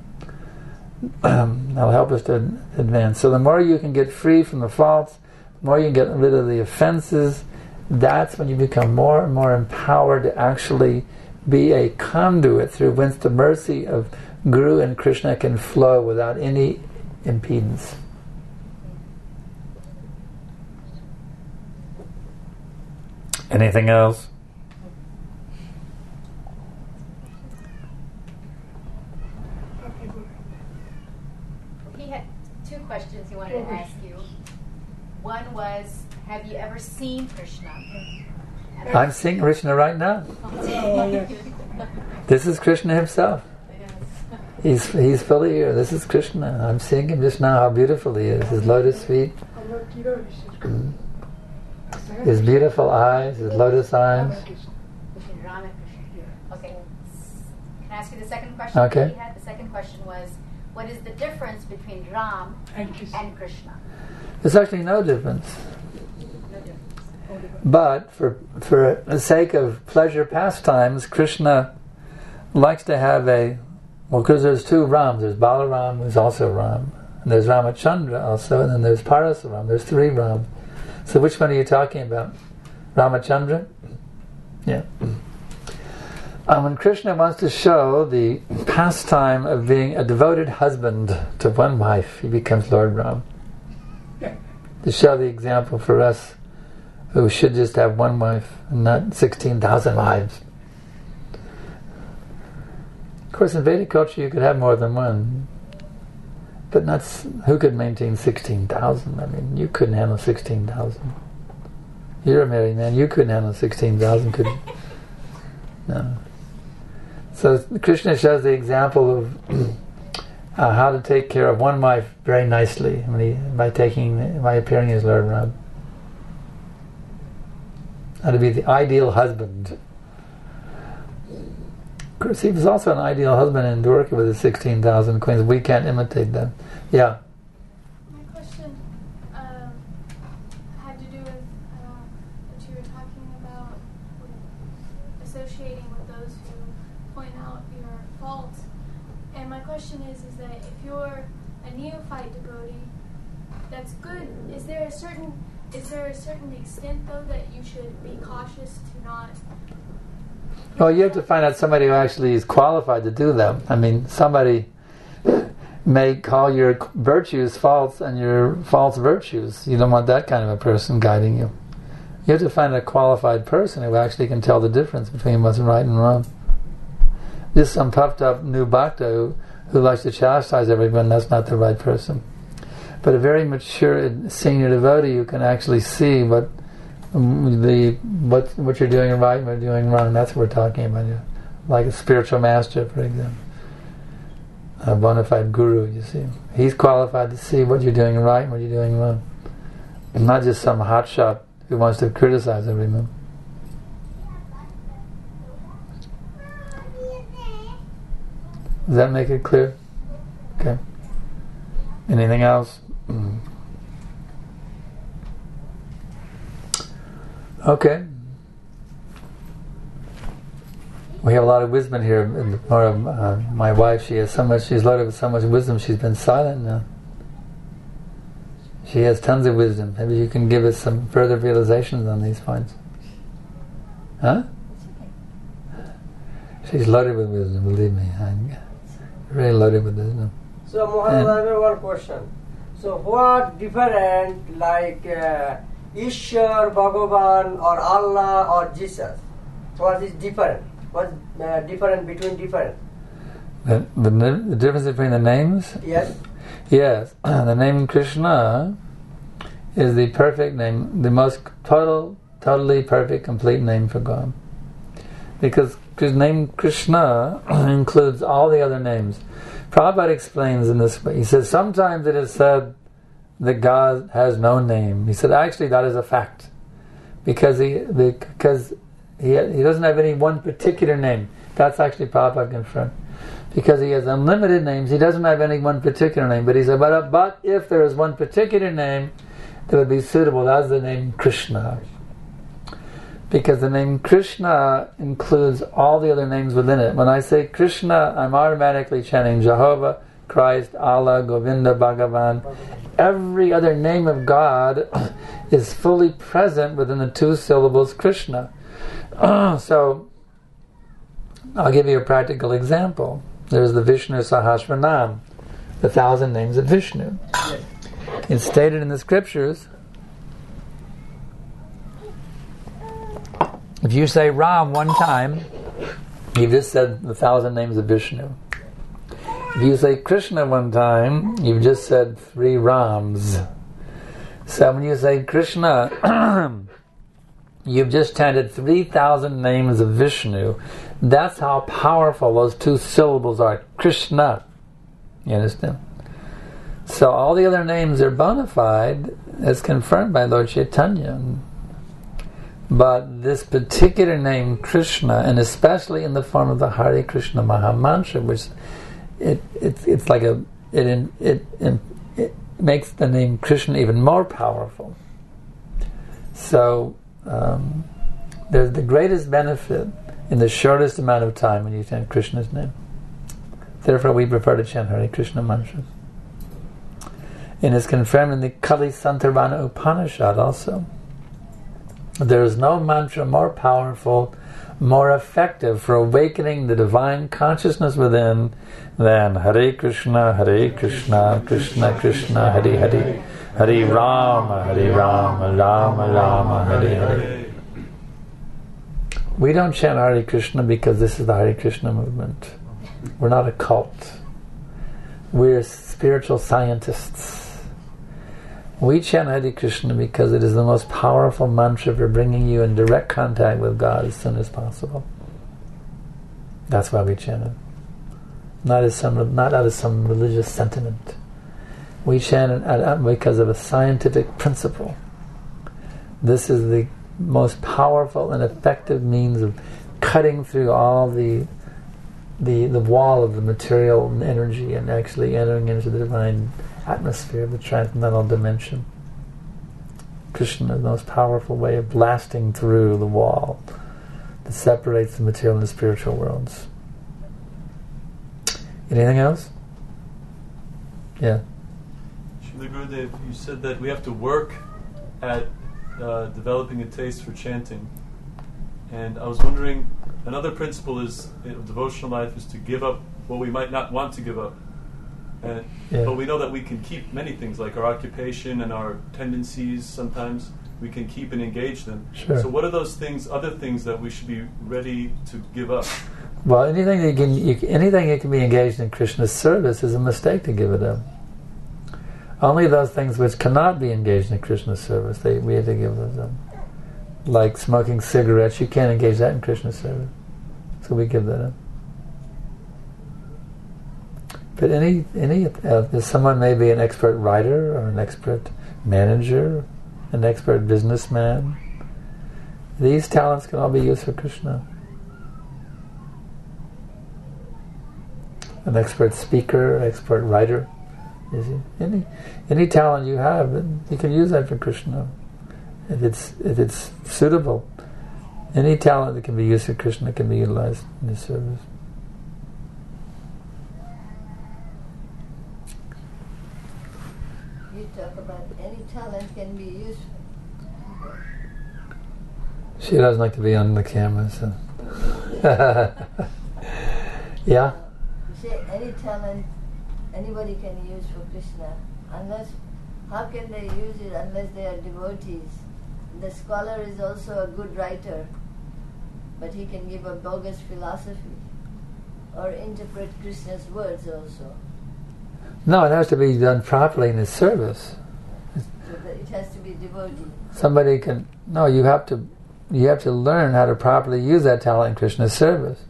help us to advance. So the more you can get free from the faults, the more you can get rid of the offenses, that's when you become more and more empowered to actually be a conduit through whence the mercy of Guru and Krishna can flow without any impedance. Anything else? He had two questions he wanted to ask you. One was, have you ever seen Krishna? I'm seeing Krishna right now. This is Krishna himself. He's fully here. This is Krishna. I'm seeing him just now, how beautiful he is. His lotus feet, his beautiful eyes, his lotus eyes. Okay. Can I ask you the second question? Okay. He had? The second question was, what is the difference between Ram and Krishna? There's actually no difference. But for the sake of pleasure pastimes, Krishna likes to have because there's two Rams. There's Balaram, who's also Ram. And there's Ramachandra also, and then there's Parasaram. There's three Rams. So which one are you talking about? Ramachandra? Yeah. When Krishna wants to show the pastime of being a devoted husband to one wife, he becomes Lord Ram. To show the example for us who should just have one wife and not 16,000 wives. Of course, in Vedic culture you could have more than one, but not who could maintain 16,000? I mean, you couldn't handle 16,000. You're a married man, you couldn't handle 16,000, could you? No. So Krishna shows the example of how to take care of one wife very nicely by appearing as Lord Ram. How to be the ideal husband. Of course, he was also an ideal husband in Dwarka with his 16,000 queens. We can't imitate them. Yeah. My question had to do with what you were talking about, associating with those who point out your faults. And my question is that if you're a neophyte devotee, that's good. Is there a certain extent though that you should be cautious to not? Well, you have to find out somebody who actually is qualified to do that. I mean, somebody may call your virtues faults and your faults virtues. You don't want that kind of a person guiding you. You have to find a qualified person who actually can tell the difference between what's right and wrong. Just some puffed up new bhakta who likes to chastise everyone, that's not the right person. But a very mature senior devotee who can actually see what you're doing right and what you're doing wrong. That's what we're talking about here. Like a spiritual master, for example. A bona fide guru, you see. He's qualified to see what you're doing right and what you're doing wrong. And not just some hotshot who wants to criticize everyone. Does that make it clear? Okay. Anything else? Okay. We have a lot of wisdom here. My wife, she's loaded with so much wisdom, she's been silent now. She has tons of wisdom. Maybe you can give us some further realizations on these points. Huh? She's loaded with wisdom, believe me. I'm really loaded with wisdom. So, Mohammed, I have one question. So, what different, like Ishwar, Bhagavan, or Allah, or Jesus? What is different? What's different between different? The difference between the names? Yes. Yes. The name Krishna is the perfect name, the most totally perfect, complete name for God. Because the name Krishna includes all the other names. Prabhupada explains in this way. He says, sometimes it is said that God has no name. He said, actually, that is a fact. Because he doesn't have any one particular name. That's actually Prabhupada confirmed. Because he has unlimited names, he doesn't have any one particular name. But he said, but if there is one particular name that would be suitable, that's the name Krishna. Because the name Krishna includes all the other names within it. When I say Krishna, I'm automatically chanting Jehovah, Christ, Allah, Govinda, Bhagavan. Every other name of God is fully present within the two syllables Krishna. So I'll give you a practical example. There's the Vishnu Sahasranam, the 1,000 names of Vishnu. It's stated in the scriptures, if you say Ram one time, you've just said the 1,000 names of Vishnu. If you say Krishna one time, you've just said 3 Rams. So when you say Krishna, you've just chanted 3,000 names of Vishnu. That's how powerful those 2 syllables are. Krishna. You understand? So all the other names are bona fide, as confirmed by Lord Chaitanya. But this particular name, Krishna, and especially in the form of the Hare Krishna Maha Mantra, which it's like it makes the name Krishna even more powerful. So there's the greatest benefit in the shortest amount of time when you chant Krishna's name. Therefore, we prefer to chant Hare Krishna mantras. And it's confirmed in the Kali Santarvana Upanishad also. There is no mantra more powerful, more effective for awakening the divine consciousness within than Hare Krishna, Krishna Krishna, Hare Hare, Hare Rama, Rama Rama, Hare Hare. We don't chant Hare Krishna because this is the Hare Krishna movement. We're not a cult. We're spiritual scientists. We chant Hare Krishna because it is the most powerful mantra for bringing you in direct contact with God as soon as possible. That's why we chant it. Not out of some religious sentiment. We chant it because of a scientific principle. This is the most powerful and effective means of cutting through all the wall of the material energy and actually entering into the divine atmosphere of the transcendental dimension. Krishna is the most powerful way of blasting through the wall that separates the material and the spiritual worlds. Anything else? Yeah. Srila Gurudev, you said that we have to work at developing a taste for chanting. And I was wondering, another principle is of devotional life is to give up what we might not want to give up. But we know that we can keep many things, like our occupation and our tendencies. Sometimes we can keep and engage them. Sure. So what are those things, other things that we should be ready to give up? Well, anything that can be engaged in Krishna's service is a mistake to give it up. Only those things which cannot be engaged in Krishna's service, we have to give those up. Like smoking cigarettes, you can't engage that in Krishna's service. So we give that up. But someone may be an expert writer or an expert manager, an expert businessman. These talents can all be used for Krishna. An expert speaker, expert writer. Any talent you have, you can use that for Krishna. If it's suitable. Any talent that can be used for Krishna can be utilized in His service. You talk about any talent can be used. She doesn't like to be on the camera, so. Yeah? You say any talent anybody can use for Krishna. How can they use it unless they are devotees? The scholar is also a good writer, but he can give a bogus philosophy or interpret Krishna's words also. No, it has to be done properly in His service. So it has to be devotee. Somebody can. No, you have to learn how to properly use that talent in Krishna's service.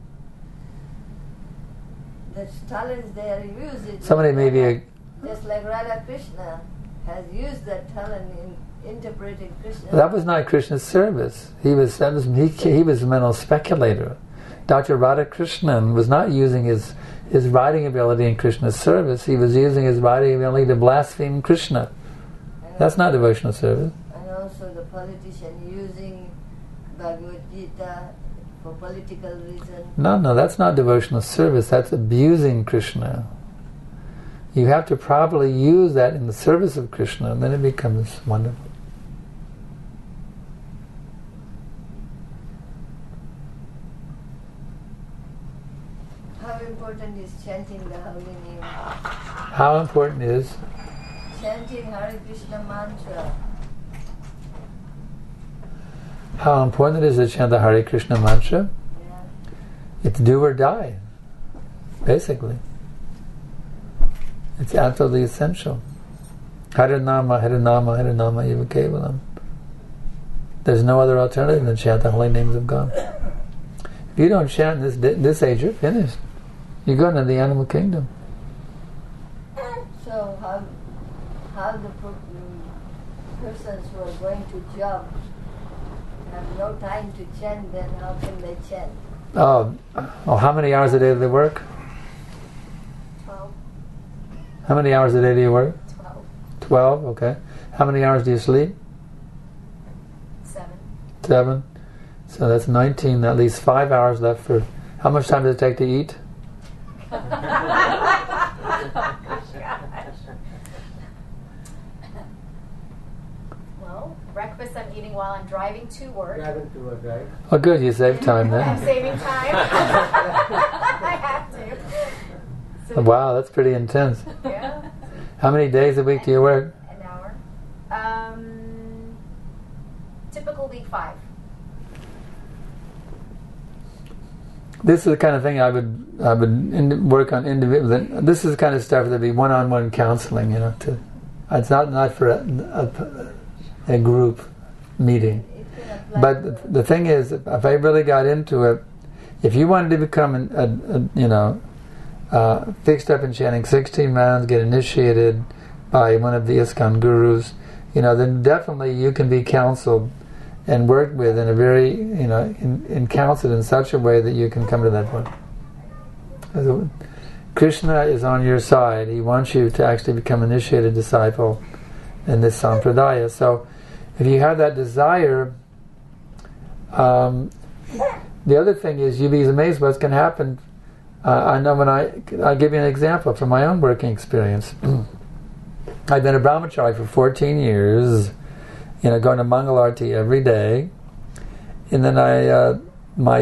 The talents they are used. Somebody may be just like Radha Krishna has used that talent in interpreting Krishna. That was not Krishna's service. He was a mental speculator. Dr. Radhakrishnan was not using his writing ability in Krishna's service. He was using his writing ability to blaspheme Krishna. That's not devotional service. And also the politician using Bhagavad Gita for political reasons. No, that's not devotional service. That's abusing Krishna. You have to properly use that in the service of Krishna, and then it becomes wonderful. chanting the holy name. How important is Chanting Hare Krishna mantra. how important it is to chant the Hare Krishna mantra? Yeah. It's do or die, basically. It's absolutely essential. Harinama, Harinama, Harinama, Eva Kevalam. There's no other alternative than chant the holy names of God. If you don't chant this age, you're finished. You're going to the animal kingdom. So how the persons who are going to job have no time to chant, then how can they chant? Oh, how many hours a day do they work? 12. How many hours a day do you work? 12. 12, okay. How many hours do you sleep? 7. 7. So that's 19, at least 5 hours left for... How much time does it take to eat? Well, breakfast I'm eating while I'm driving to work. Driving to work, right? Oh good, you save time I'm then. saving time. I have to. So, Wow, that's pretty intense. yeah, How many days a week do you work? an hour. Typical week 5. This is the kind of thing I would work on individual. This is the kind of stuff that'd be one-on-one counseling, It's not for a group meeting. But the thing is, if I really got into it, if you wanted to become fixed up in chanting 16 rounds, get initiated by one of the ISKCON gurus, then definitely you can be counseled and worked with in a very, and counseled in such a way that you can come to that point. Krishna is on your side. He wants you to actually become an initiated disciple in this sampradaya. So if you have that desire, the other thing is you'll be amazed what's going to happen. I know I'll give you an example from my own working experience. I've been a brahmachari for 14 years, going to Mangal Arati every day, and then my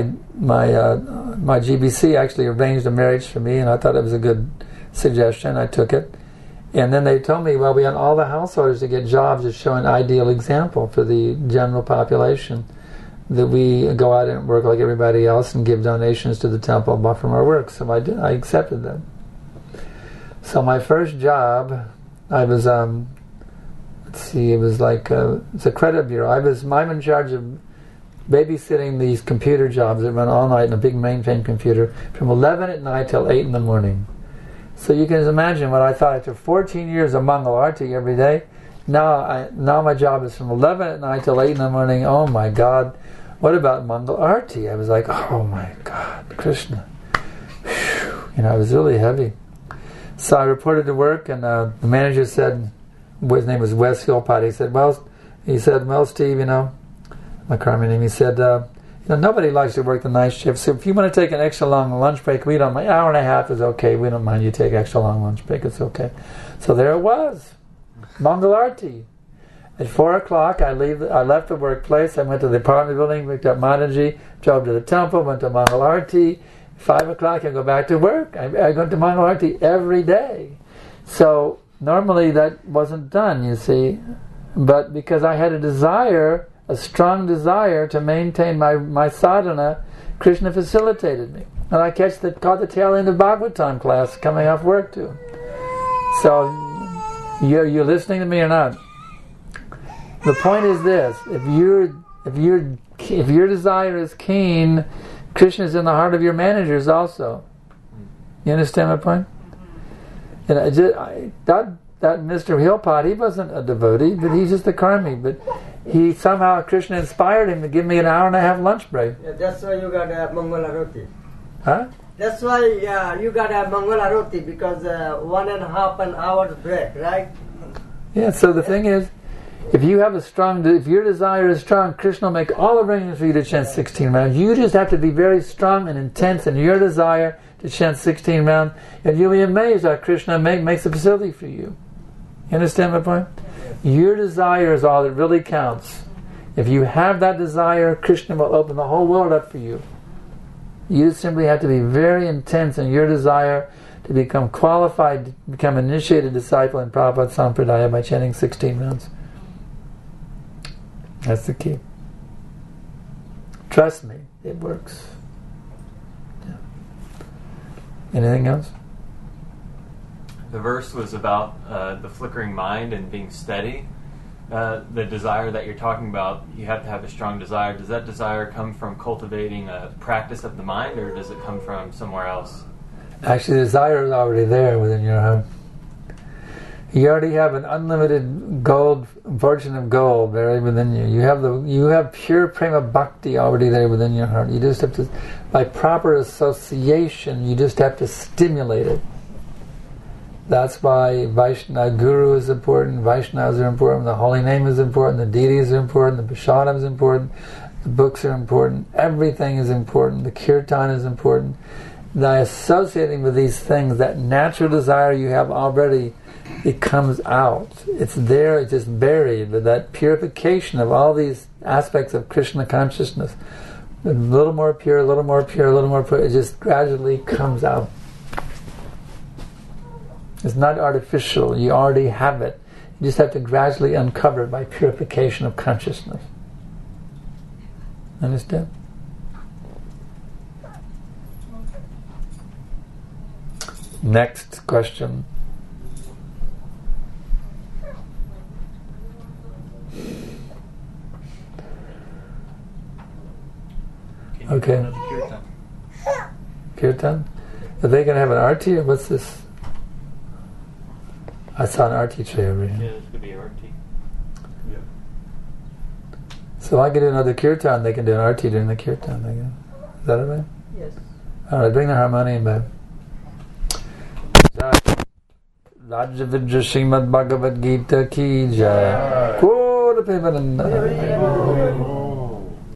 GBC actually arranged a marriage for me, and I thought it was a good suggestion. I took it, and then they told me, well, we want all the householders to get jobs to show an ideal example for the general population, that we go out and work like everybody else and give donations to the temple from our work. So I did. I accepted that. So my first job, I was it was like it's a credit bureau. I'm in charge of babysitting these computer jobs that run all night in a big mainframe computer from 11 at night till 8 in the morning. So you can imagine what I thought after 14 years of Mangal Arati every day. Now my job is from 11 at night till 8 in the morning. Oh my God, what about Mangal Arati? I was like, oh my God, Krishna. Whew. It was really heavy. So I reported to work, and the manager said, his name was Wes Philpott. He said, well, Steve, my Karma name. He said, nobody likes to work the night shift. So if you want to take an extra long lunch break, we don't mind. Hour and a half is okay. We don't mind you take extra long lunch break. It's okay. So there it was, Mangal Arati. At 4 o'clock, I left the workplace. I went to the apartment building, picked up Mataji, drove to the temple, went to Mangal Arati. 5 o'clock, I go back to work. I go to Mangal Arati every day. So normally that wasn't done, you see. But because I had a strong desire to maintain my sadhana, Krishna facilitated me. And I caught the tail end of Bhagavatam class coming off work too. So you're listening to me or not? The point is this: if your desire is keen, Krishna is in the heart of your managers also. You understand my point? That Mr. Philpott, he wasn't a devotee, but he's just a karmi. But he somehow, Krishna inspired him to give me an hour and a half lunch break. Yeah, that's why you got a Mangala Roti. Huh? That's why you got a Mangala Roti, because 1.5 hours break, right? Yeah, so the thing is, if your desire is strong, Krishna will make all arrangements for you to chant 16 rounds. You just have to be very strong and intense in your desire to chant 16 rounds, and you'll be amazed how Krishna makes a facility for you. You understand my point? Your desire is all that really counts. If you have that desire, Krishna will open the whole world up for you. You simply have to be very intense in your desire to become qualified, to become initiated disciple in Prabhupada Sampradaya by chanting 16 rounds. That's the key. Trust me, it works. Yeah. Anything else? The verse was about the flickering mind and being steady. The desire that you're talking about, you have to have a strong desire. Does that desire come from cultivating a practice of the mind, or does it come from somewhere else? Actually, the desire is already there within your heart. You already have an unlimited portion of gold buried within you. You have pure prema bhakti already there within your heart. You just have to, by proper association, you just have to stimulate it. That's why Vaishnava Guru is important, Vaishnavas are important, the holy name is important, the deities are important, the prasadam is important, the books are important, everything is important, the kirtan is important. By associating with these things, that natural desire you have already, it comes out. It's there, it's just buried, but that purification of all these aspects of Krishna consciousness, a little more pure, a little more pure, a little more pure, it just gradually comes out. It's not artificial, you already have it. You just have to gradually uncover it by purification of consciousness. Understand? Next question. Okay. Kirtan? Are they going to have an arti, or what's this? I saw an arti tray over here. Yeah, this could be arti. Yeah. So I can do another kirtan, they can do an arti during the kirtan. Is that all right? Yes. Alright, bring the harmonium back. Rajya Vidya Srimad Bhagavad Gita ki jai. Kora Pevananda.